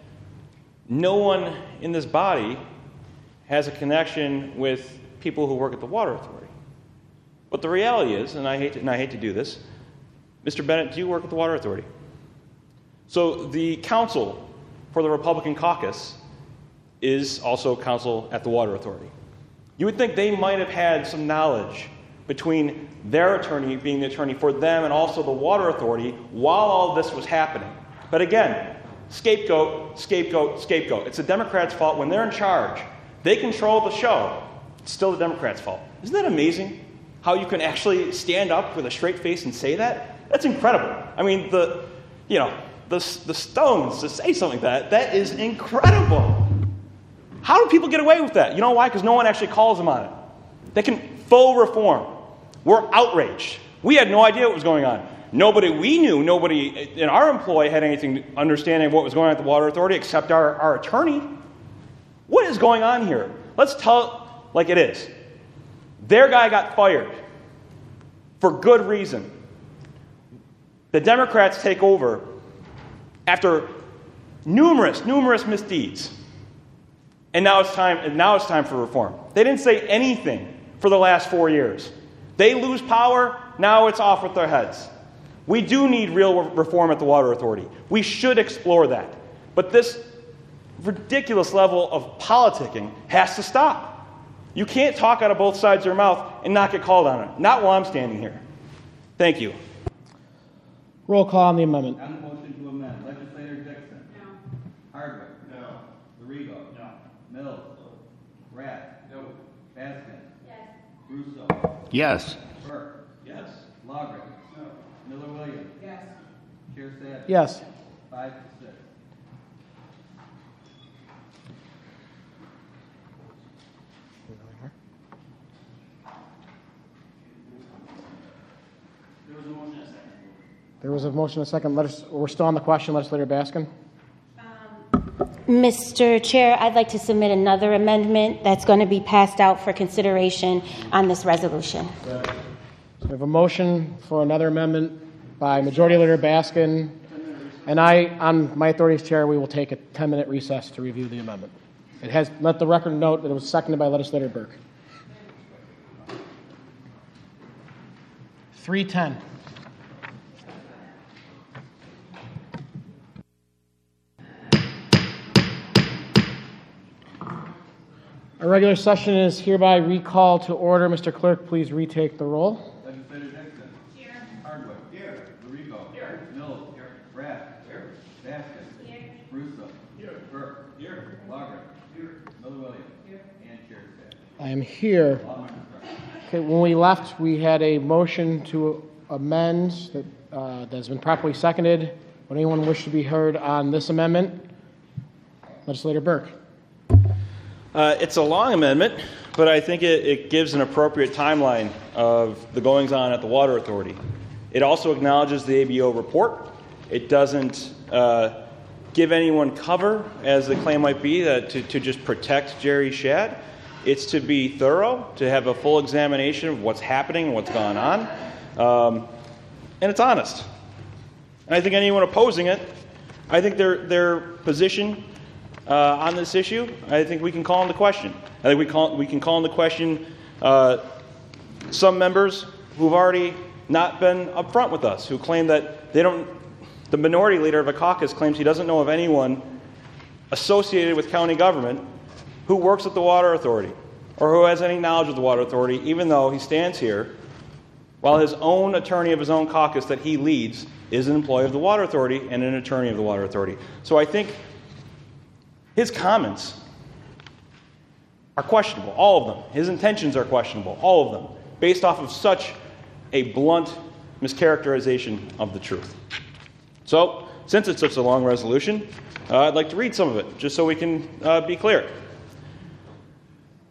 no one in this body has a connection with people who work at the Water Authority. But the reality is, and I hate to, and I hate to do this, Mister Bennett, do you work at the Water Authority? So the counsel for the Republican caucus is also counsel at the Water Authority. You would think they might have had some knowledge between their attorney being the attorney for them and also the Water Authority while all this was happening. But again, scapegoat, scapegoat, scapegoat. It's the Democrats' fault. When they're in charge, they control the show. It's still the Democrats' fault. Isn't that amazing? How you can actually stand up with a straight face and say that? That's incredible. I mean, the, you know, the, the stones to say something like that, that is incredible. How do people get away with that? You know why? Because no one actually calls them on it. They can full reform. We're outraged. We had no idea what was going on. Nobody we knew, nobody in our employ had anything understanding of what was going on at the Water Authority except our, our attorney. What is going on here? Let's tell it like it is. Their guy got fired for good reason. The Democrats take over after numerous, numerous misdeeds. And now it's time, and now it's time for reform. They didn't say anything for the last four years. They lose power, now it's off with their heads. We do need real reform at the Water Authority. We should explore that. But this ridiculous level of politicking has to stop. You can't talk out of both sides of your mouth and not get called on it. Not while I'm standing here. Thank you. Roll call on the amendment. On the motion to amend, Legislator Dixon. No. Hardwick. No. Lorigo. No. Mills. No. Rath. No. Baskin. Yes. Russo. Yes. Burke. Yes. Logrick. No. Miller Williams. Yes. Chair Savage. Yes. Five to six. There was a motion and a second. Let us, we're still on the question, Legislator Baskin. Mister Chair, I'd like to submit another amendment that's going to be passed out for consideration on this resolution. So we have a motion for another amendment by Majority Leader Baskin, and I, on my authority as chair, we will take a ten-minute recess to review the amendment. It has, let the record note that it was seconded by Legislator Burke. three ten. Our regular session is hereby recalled to order. Mister Clerk, please retake the roll. Legislator Dixon. Here. Hardwick. Here. Lorigo. Here. Mills. Here. Rath. Here. Baskin. Here. Russo. Here. Burke. Here. Logrick. Here. Miller Williams. Here. And Chair Savage. I am here. Okay, when we left, we had a motion to amend that, uh, that has been properly seconded. Would anyone wish to be heard on this amendment? Legislator Burke. Uh, it's a long amendment, but I think it, it gives an appropriate timeline of the goings-on at the Water Authority. It also acknowledges the A B O report. It doesn't uh, give anyone cover, as the claim might be, that to, to just protect Jerry Shad. It's to be thorough, to have a full examination of what's happening and what's gone on, um, and it's honest. And I think anyone opposing it, I think their their position Uh, on this issue, I think we can call into question. I think we call we can call into question uh, some members who've already not been upfront with us, who claim that they don't. The minority leader of a caucus claims he doesn't know of anyone associated with county government who works at the Water Authority or who has any knowledge of the Water Authority, even though he stands here while his own attorney of his own caucus that he leads is an employee of the Water Authority and an attorney of the Water Authority. So I think his comments are questionable, all of them. His intentions are questionable, all of them, based off of such a blunt mischaracterization of the truth. So, since it's such a long resolution, uh, I'd like to read some of it, just so we can uh, be clear.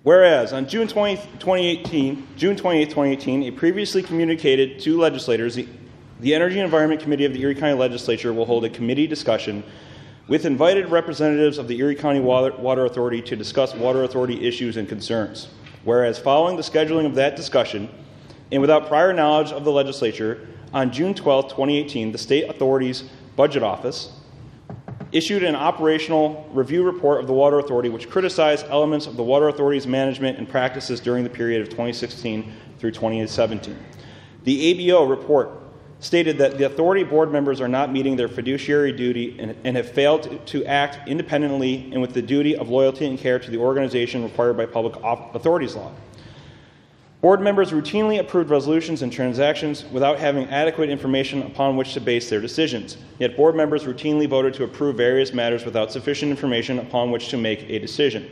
Whereas on June twentieth, twenty eighteen, June twentieth, twenty eighteen, it previously communicated to legislators the, the Energy and Environment Committee of the Erie County Legislature will hold a committee discussion with invited representatives of the Erie County Water, Water Authority to discuss water authority issues and concerns. Whereas following the scheduling of that discussion, and without prior knowledge of the legislature, on June twelfth, twenty eighteen, the State Authority's Budget Office issued an operational review report of the Water Authority which criticized elements of the Water Authority's management and practices during the period of twenty sixteen through twenty seventeen. The A B O report stated that the authority board members are not meeting their fiduciary duty and, and have failed to, to act independently and with the duty of loyalty and care to the organization required by public authorities law. Board members routinely approved resolutions and transactions without having adequate information upon which to base their decisions. Yet board members routinely voted to approve various matters without sufficient information upon which to make a decision.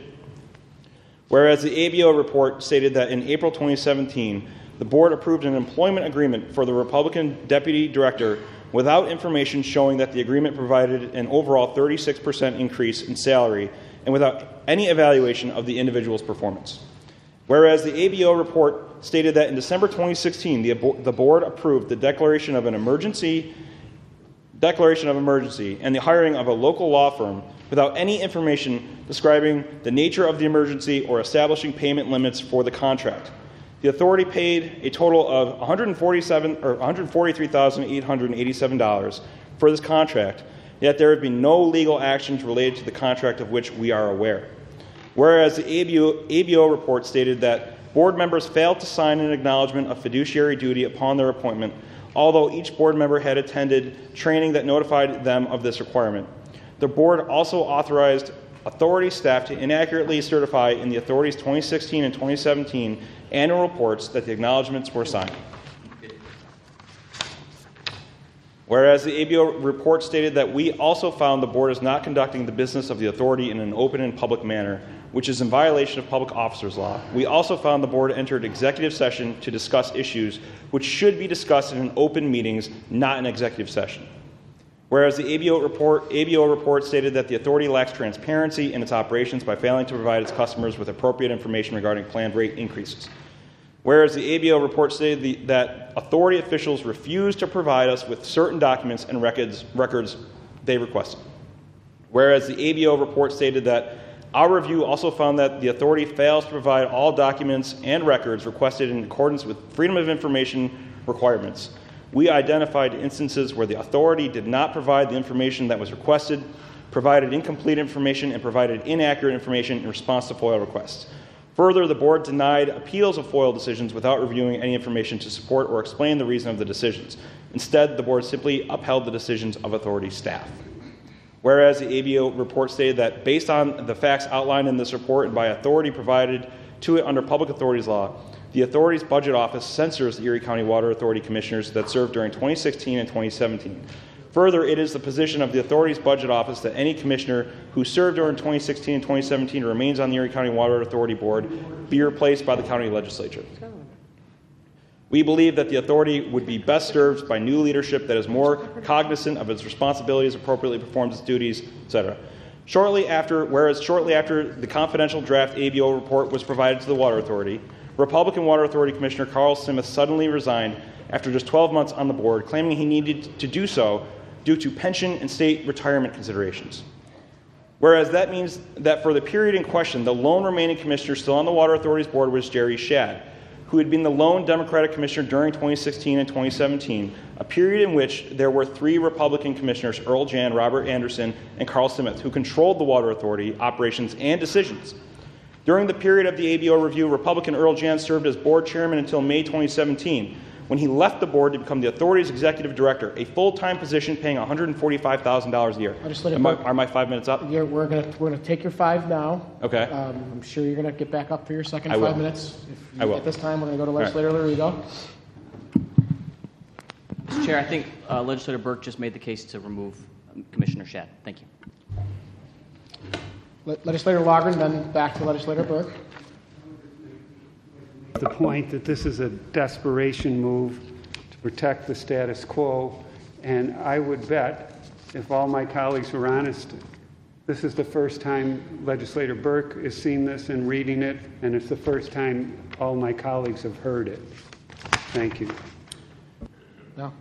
Whereas the A B O report stated that in April twenty seventeen, the board approved an employment agreement for the Republican deputy director without information showing that the agreement provided an overall thirty-six percent increase in salary and without any evaluation of the individual's performance. Whereas the A B O report stated that in December twenty sixteen, the, the board approved the declaration of an emergency, declaration of emergency and the hiring of a local law firm without any information describing the nature of the emergency or establishing payment limits for the contract. The authority paid a total of one hundred forty-seven or one hundred forty-three thousand eight hundred eighty-seven dollars for this contract, yet there have been no legal actions related to the contract of which we are aware. Whereas the A B O, A B O report stated that board members failed to sign an acknowledgement of fiduciary duty upon their appointment, although each board member had attended training that notified them of this requirement. The board also authorized authority staff to inaccurately certify in the authority's twenty sixteen and twenty seventeen annual reports that the acknowledgments were signed. Whereas the A B O report stated that we also found the board is not conducting the business of the authority in an open and public manner, which is in violation of public officers law. We also found the board entered executive session to discuss issues which should be discussed in open meetings, not in executive session. Whereas the A B O report, A B O report stated that the authority lacks transparency in its operations by failing to provide its customers with appropriate information regarding planned rate increases. Whereas the A B O report stated the, that authority officials refused to provide us with certain documents and records, records they requested. Whereas the A B O report stated that our review also found that the authority fails to provide all documents and records requested in accordance with Freedom of Information requirements. We identified instances where the authority did not provide the information that was requested, provided incomplete information, and provided inaccurate information in response to FOIL requests. Further, the board denied appeals of FOIL decisions without reviewing any information to support or explain the reason of the decisions. Instead, the board simply upheld the decisions of authority staff. Whereas the A B O report stated that based on the facts outlined in this report and by authority provided to it under public authorities law, the authority's budget office censors the Erie County Water Authority commissioners that served during twenty sixteen and twenty seventeen. Further, it is the position of the authority's budget office that any commissioner who served during twenty sixteen and twenty seventeen remains on the Erie County Water Authority Board be replaced by the county legislature. We believe that the authority would be best served by new leadership that is more cognizant of its responsibilities, appropriately performs its duties, et cetera. Shortly after, whereas shortly after the confidential draft A B O report was provided to the Water Authority, Republican Water Authority Commissioner Carl Simmons suddenly resigned after just twelve months on the board, claiming he needed to do so due to pension and state retirement considerations. Whereas that means that for the period in question, the lone remaining commissioner still on the Water Authority's board was Jerry Shadd, who had been the lone Democratic commissioner during twenty sixteen and twenty seventeen, a period in which there were three Republican commissioners, Earl Jan, Robert Anderson, and Carl Simmons, who controlled the Water Authority operations and decisions. During the period of the A B O review, Republican Earl Jan served as board chairman until May twenty seventeen, when he left the board to become the authority's executive director, a full-time position paying one hundred forty-five thousand dollars a year. Am I, are my five minutes up? You're, we're going we're gonna take your five now. Okay. Um, I'm sure you're going to get back up for your second I five will. minutes. If you, I will. At this time, we're going to go to legislator Lurigo. Mister Chair, I think uh, Legislator Burke just made the case to remove Commissioner Shadd. Thank you. Le- Legislator Logren, then back to Legislator Burke. The point that this is a desperation move to protect the status quo, and I would bet, if all my colleagues were honest, This is the first time Legislator Burke is seeing this and reading it, and it's the first time all my colleagues have heard it. Thank you. No.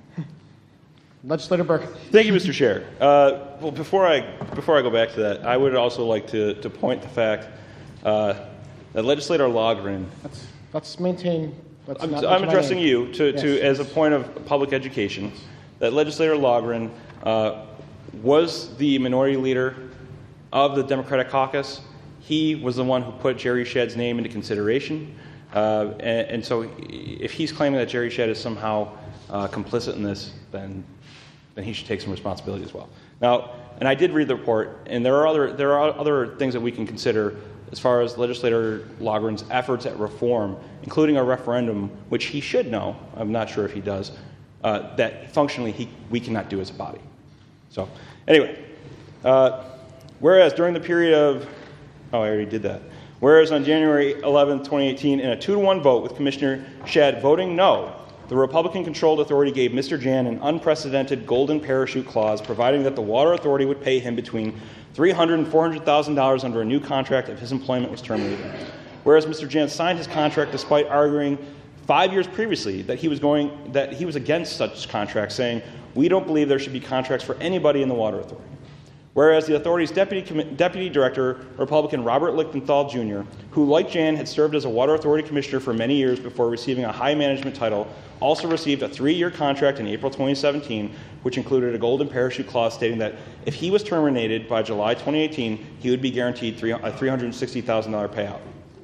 Legislator Burke. Thank you, Mister Chair. Uh, well, before I before I go back to that, I would also like to, to point the fact uh, that Legislator Logren. Let's, let's maintain. Let's I'm, not I'm addressing name. you to, yes. to as a point of public education. That Legislator Logren uh, was the minority leader of the Democratic caucus. He was the one who put Jerry Shedd's name into consideration, uh, and, and so if he's claiming that Jerry Shedd is somehow uh, complicit in this, then. then he should take some responsibility as well. Now, and I did read the report, and there are other there are other things that we can consider as far as Legislator Logren's efforts at reform, including a referendum, which he should know. I'm not sure if he does. Uh, that functionally he, we cannot do as a body. So, anyway, uh, whereas during the period of oh, I already did that. Whereas on January eleventh, twenty eighteen, in a two to one vote with Commissioner Shedd voting no, the Republican-controlled authority gave Mister Jan an unprecedented golden parachute clause, providing that the Water Authority would pay him between three hundred thousand dollars and four hundred thousand dollars under a new contract if his employment was terminated. Whereas Mister Jan signed his contract despite arguing five years previously that he was going that he was against such contracts, saying, "We don't believe there should be contracts for anybody in the Water Authority." Whereas the authority's deputy, deputy director, Republican Robert Lichtenthal Junior, who, like Jan, had served as a Water Authority commissioner for many years before receiving a high management title, also received a three-year contract in April twenty seventeen, which included a golden parachute clause stating that if he was terminated by July twenty eighteen, he would be guaranteed a three hundred sixty thousand dollars payout.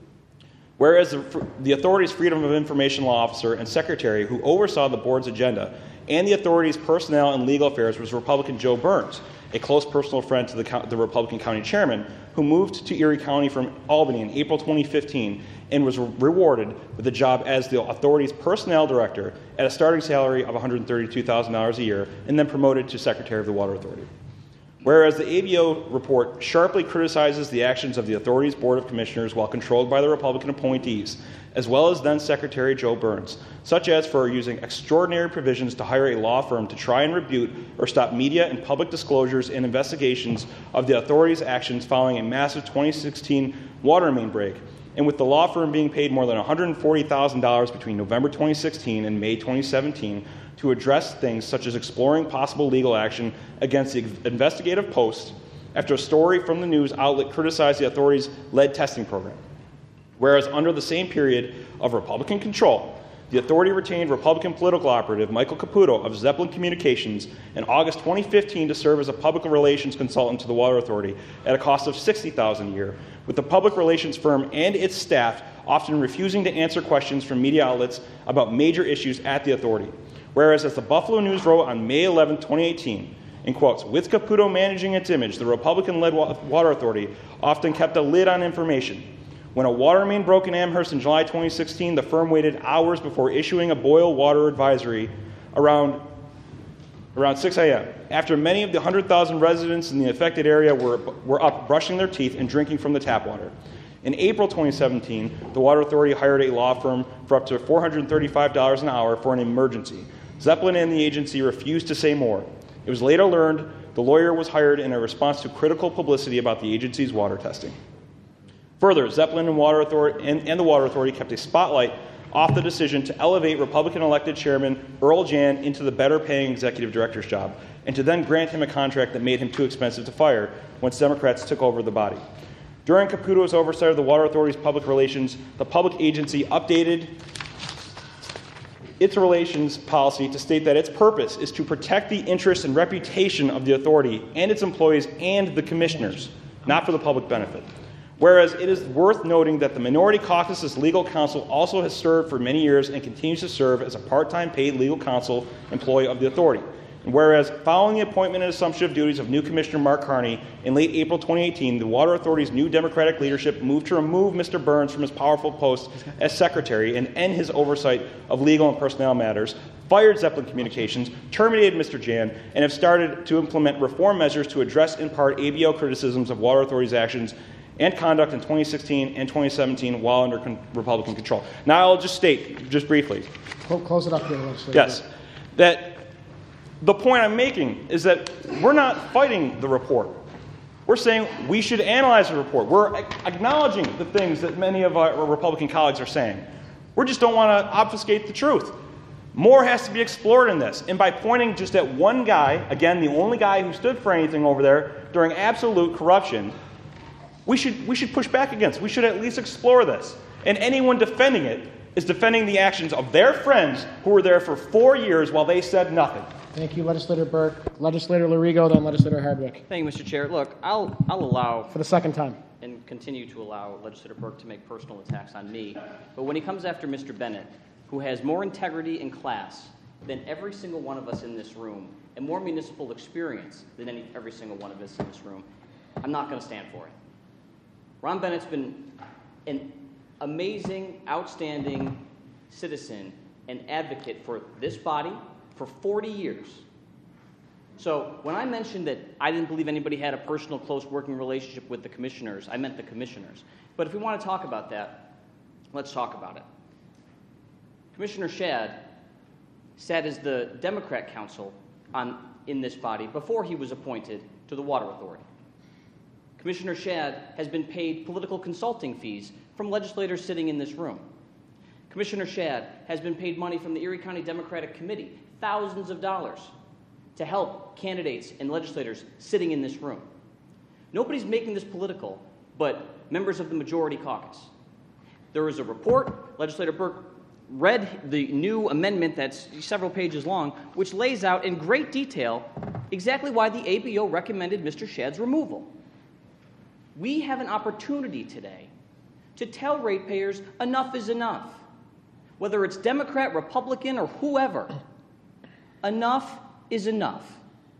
Whereas the, the authority's Freedom of Information Law officer and secretary who oversaw the board's agenda and the authority's personnel and legal affairs was Republican Joe Burns, a close personal friend to the, the Republican county chairman, who moved to Erie County from Albany in April twenty fifteen and was re- rewarded with a job as the authority's personnel director at a starting salary of one hundred thirty-two thousand dollars a year and then promoted to secretary of the Water Authority. Whereas the A B O report sharply criticizes the actions of the authority's Board of Commissioners while controlled by the Republican appointees, as well as then-Secretary Joe Burns, such as for using extraordinary provisions to hire a law firm to try and rebuke or stop media and public disclosures and investigations of the authority's actions following a massive twenty sixteen water main break, and with the law firm being paid more than one hundred forty thousand dollars between November twenty sixteen and May twenty seventeen to address things such as exploring possible legal action against the investigative Post after a story from the news outlet criticized the authority's lead testing program. Whereas under the same period of Republican control, the authority retained Republican political operative Michael Caputo of Zeppelin Communications in August twenty fifteen to serve as a public relations consultant to the Water Authority at a cost of sixty thousand dollars a year, with the public relations firm and its staff often refusing to answer questions from media outlets about major issues at the authority. Whereas, as the Buffalo News wrote on May eleventh, twenty eighteen, in quotes, with Caputo managing its image, the Republican-led Water Authority often kept a lid on information. When a water main broke in Amherst in July twenty sixteen, the firm waited hours before issuing a boil water advisory around, around six a.m., after many of the one hundred thousand residents in the affected area were, were up brushing their teeth and drinking from the tap water. In April twenty seventeen, the Water Authority hired a law firm for up to four hundred thirty-five dollars an hour for an emergency. Zeppelin and the agency refused to say more. It was later learned the lawyer was hired in a response to critical publicity about the agency's water testing. Further, Zeppelin and, Water Authority, and, and the Water Authority kept a spotlight off the decision to elevate Republican-elected Chairman Earl Jan into the better-paying executive director's job, and to then grant him a contract that made him too expensive to fire once Democrats took over the body. During Caputo's oversight of the Water Authority's public relations, the public agency updated its relations policy to state that its purpose is to protect the interests and reputation of the authority and its employees and the commissioners, not for the public benefit. Whereas it is worth noting that the Minority Caucus's legal counsel also has served for many years and continues to serve as a part-time paid legal counsel employee of the authority. And whereas following the appointment and assumption of duties of new Commissioner Mark Carney in late April twenty eighteen, the Water Authority's new Democratic leadership moved to remove Mister Burns from his powerful post as secretary and end his oversight of legal and personnel matters, fired Zeppelin Communications, terminated Mister Jan, and have started to implement reform measures to address in part A B O criticisms of Water Authority's actions and conduct in twenty sixteen and twenty seventeen while under con- Republican control. Now I'll just state, just briefly. Close it up here, legislator. Yes. That the point I'm making is that we're not fighting the report. We're saying we should analyze the report. We're acknowledging the things that many of our Republican colleagues are saying. We just don't want to obfuscate the truth. More has to be explored in this. And by pointing just at one guy, again, the only guy who stood for anything over there during absolute corruption, we should, we should push back against. We should at least explore this. And anyone defending it is defending the actions of their friends who were there for four years while they said nothing. Thank you, Legislator Burke. Legislator Lorigo, then Legislator Hardwick. Thank you, Mister Chair. Look, I'll, I'll allow... For the second time. And continue to allow Legislator Burke to make personal attacks on me. But when he comes after Mister Bennett, who has more integrity and class than every single one of us in this room, and more municipal experience than any, every single one of us in this room, I'm not going to stand for it. Ron Bennett's been an amazing, outstanding citizen and advocate for this body for forty years. So when I mentioned that I didn't believe anybody had a personal, close working relationship with the commissioners, I meant the commissioners. But if we want to talk about that, let's talk about it. Commissioner Shad sat as the Democrat counsel on, in this body before he was appointed to the Water Authority. Commissioner Shad has been paid political consulting fees from legislators sitting in this room. Commissioner Shad has been paid money from the Erie County Democratic Committee, thousands of dollars, to help candidates and legislators sitting in this room. Nobody's making this political but members of the majority caucus. There is a report, Legislator Burke read the new amendment that's several pages long, which lays out in great detail exactly why the A B O recommended Mister Shad's removal. We have an opportunity today to tell ratepayers enough is enough. Whether it's Democrat, Republican, or whoever, enough is enough.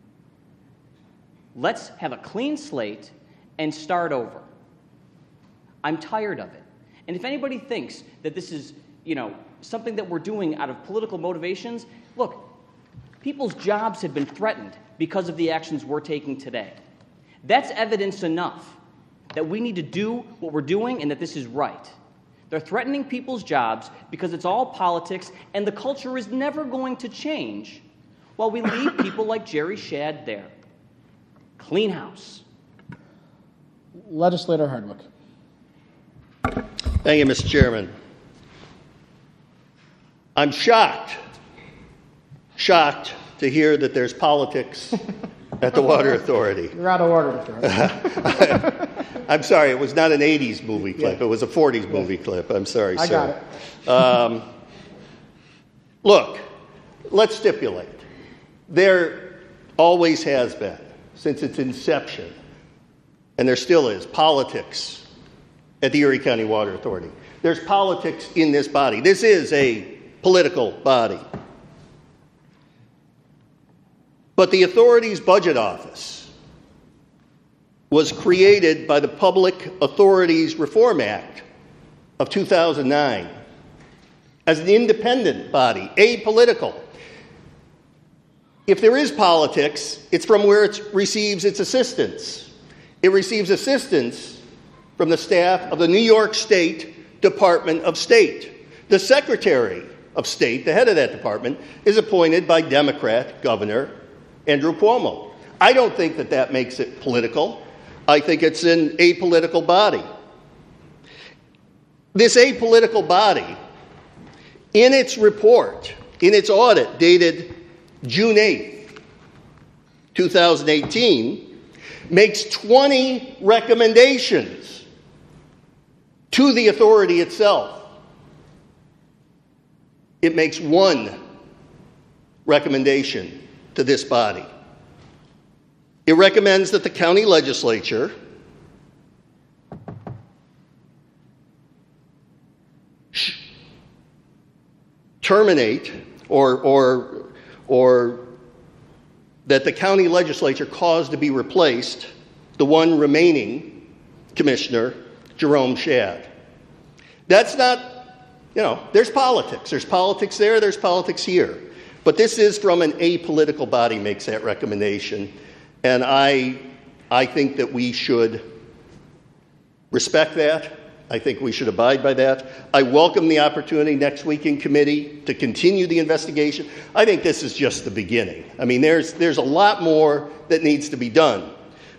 Let's have a clean slate and start over. I'm tired of it. And if anybody thinks that this is, you know, something that we're doing out of political motivations, look, people's jobs have been threatened because of the actions we're taking today. That's evidence enough that we need to do what we're doing and that this is right. They're threatening people's jobs because it's all politics and the culture is never going to change while we leave people like Jerry Shad there. Clean house. Legislator Hardwick. Thank you, Mister Chairman. I'm shocked, shocked to hear that there's politics at the Water Authority. You're out of order, Mister Hardwick. I'm sorry, it was not an eighties movie clip. Yeah. It was a forties movie yeah. clip. I'm sorry, I sir. got it. Um, look, let's stipulate. There always has been, since its inception, and there still is, politics at the Erie County Water Authority. There's politics in this body. This is a political body. But the authority's budget office was created by the Public Authorities Reform Act of two thousand nine as an independent body, apolitical. If there is politics, it's from where it receives its assistance. It receives assistance from the staff of the New York State Department of State. The Secretary of State, the head of that department, is appointed by Democrat Governor Andrew Cuomo. I don't think that that makes it political. I think it's an apolitical body. This apolitical body, in its report, in its audit dated June eighth, two thousand eighteen, makes twenty recommendations to the authority itself. It makes one recommendation to this body. It recommends that the county legislature terminate or, or, or that the county legislature cause to be replaced the one remaining commissioner, Jerome Shad. That's not, you know, there's politics. There's politics there, there's politics here. But this is from an apolitical body makes that recommendation. And I, I think that we should respect that. I think we should abide by that. I welcome the opportunity next week in committee to continue the investigation. I think this is just the beginning. I mean, there's, there's a lot more that needs to be done.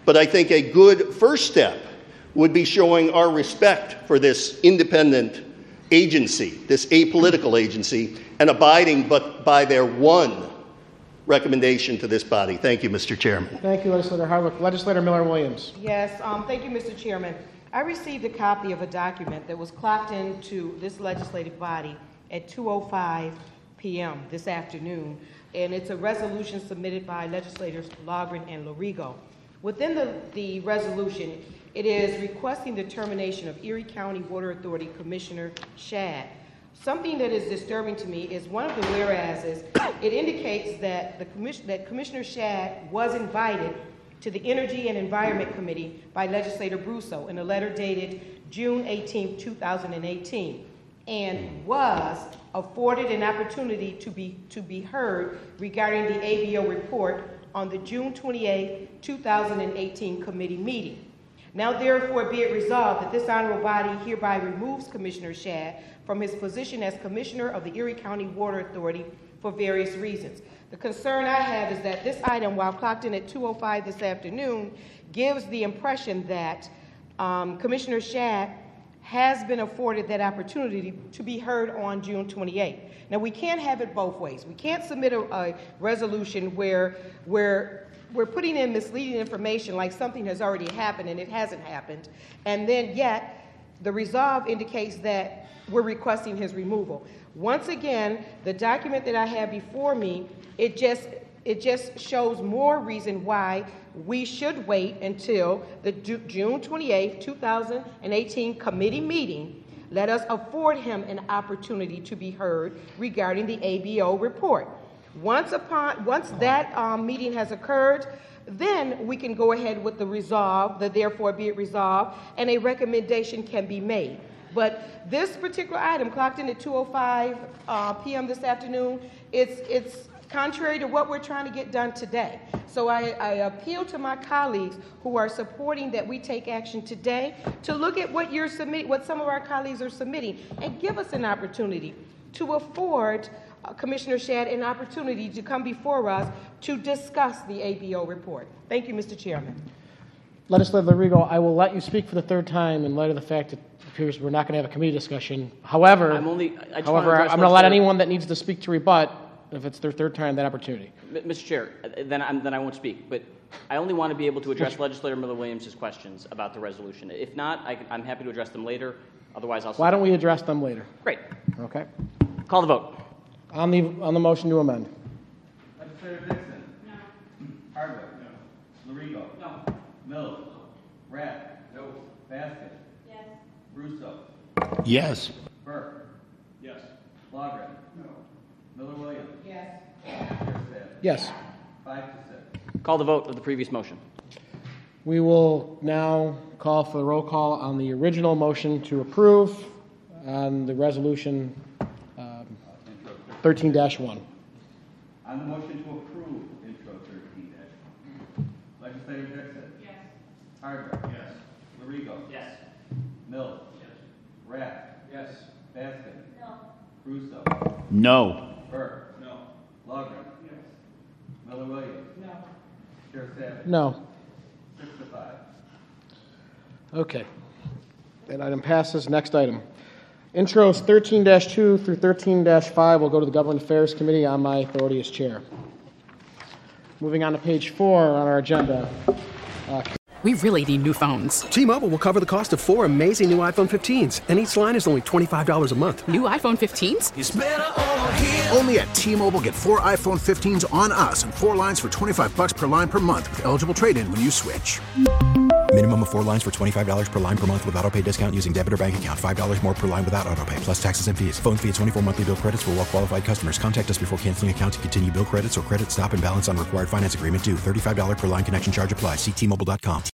But I think a good first step would be showing our respect for this independent agency, this apolitical agency, and abiding but by their one recommendation to this body. Thank you, Mister Chairman. Thank you, Legislator Hardwick. Legislator Miller-Williams. Yes, um, thank you, Mister Chairman. I received a copy of a document that was clocked into this legislative body at two oh five p.m. this afternoon, and it's a resolution submitted by legislators Logren and Lorigo. Within the, the resolution, it is requesting the termination of Erie County Water Authority Commissioner Shad. Something that is disturbing to me is one of the whereases. It indicates that the commission, that Commissioner Shad was invited to the Energy and Environment Committee by Legislator Brusso in a letter dated June eighteenth, two thousand eighteen, and was afforded an opportunity to be to be heard regarding the A B O report on the June twenty-eighth, two thousand eighteen committee meeting. Now therefore be it resolved that this honorable body hereby removes Commissioner Shad from his position as Commissioner of the Erie County Water Authority for various reasons. The concern I have is that this item, while clocked in at two oh five this afternoon, gives the impression that um, Commissioner Shad has been afforded that opportunity to be heard on June twenty-eighth. Now we can't have it both ways. We can't submit a, a resolution where, where we're putting in misleading information like something has already happened and it hasn't happened, and then yet the resolve indicates that we're requesting his removal. Once again, the document that I have before me, it just it just shows more reason why we should wait until the June twenty-eighth, two thousand eighteen committee meeting. Let us afford him an opportunity to be heard regarding the A B O report. Once upon once that um, meeting has occurred, then we can go ahead with the resolve, the therefore be it resolved, and a recommendation can be made. But this particular item, clocked in at two oh five uh, p.m. this afternoon, it's it's contrary to what we're trying to get done today. So I, I appeal to my colleagues who are supporting that we take action today to look at what you're submitting, what some of our colleagues are submitting, and give us an opportunity to afford uh, Commissioner Shad an opportunity to come before us to discuss the A B O report. Thank you, Mister Chairman. Legislator Lorigo, I will let you speak for the third time in light of the fact that it appears we're not going to have a committee discussion. However, I'm only, I just however, want to I'm going to let anyone that needs to speak to rebut, if it's their third time, that opportunity. Mister Chair, then, I'm, then I won't speak, but I only want to be able to address Legislator Miller-Williams' questions about the resolution. If not, I, I'm happy to address them later. Otherwise, I'll... Why don't we address them later? Great. Okay. Call the vote. On the, on the motion to amend. Legislator Dixon. No. Hardwick. No. Lorigo. No. Mills. No. Rapp. No. Baskin. Yes. Brusso. Yes. Burke. Yes. Logren. No. Miller-Williams. Yes. Yes. Five to six. Call the vote of the previous motion. We will now call for the roll call on the original motion to approve on the resolution um, thirteen dash one. On the motion to approve intro thirteen dash one. Legislator Dixon. Yes. Hardwick. Yes. Lorigo. Yes. Mills. Yes. Rapp. Yes. Baskin. No. Brusso. No. Burke. No. Logren. Yes. Miller-Williams. No. Chair Savage. No. Six to five. Okay. That item passes. Next item. Intros thirteen dash two through thirteen dash five will go to the Government Affairs Committee on my authority as chair. Moving on to page four on our agenda. Uh, We really need new phones. T-Mobile will cover the cost of four amazing new iPhone fifteens, and each line is only twenty-five dollars a month. New iPhone fifteens? It's better over here. Only at T-Mobile, get four iPhone fifteens on us and four lines for twenty-five dollars per line per month with eligible trade-in when you switch. Minimum of four lines for twenty-five dollars per line per month with autopay discount using debit or bank account. five dollars more per line without autopay, plus taxes and fees. Phone fee at twenty-four monthly bill credits for well-qualified customers. Contact us before canceling account to continue bill credits or credit stop and balance on required finance agreement due. thirty-five dollars per line connection charge applies. See T Mobile dot com.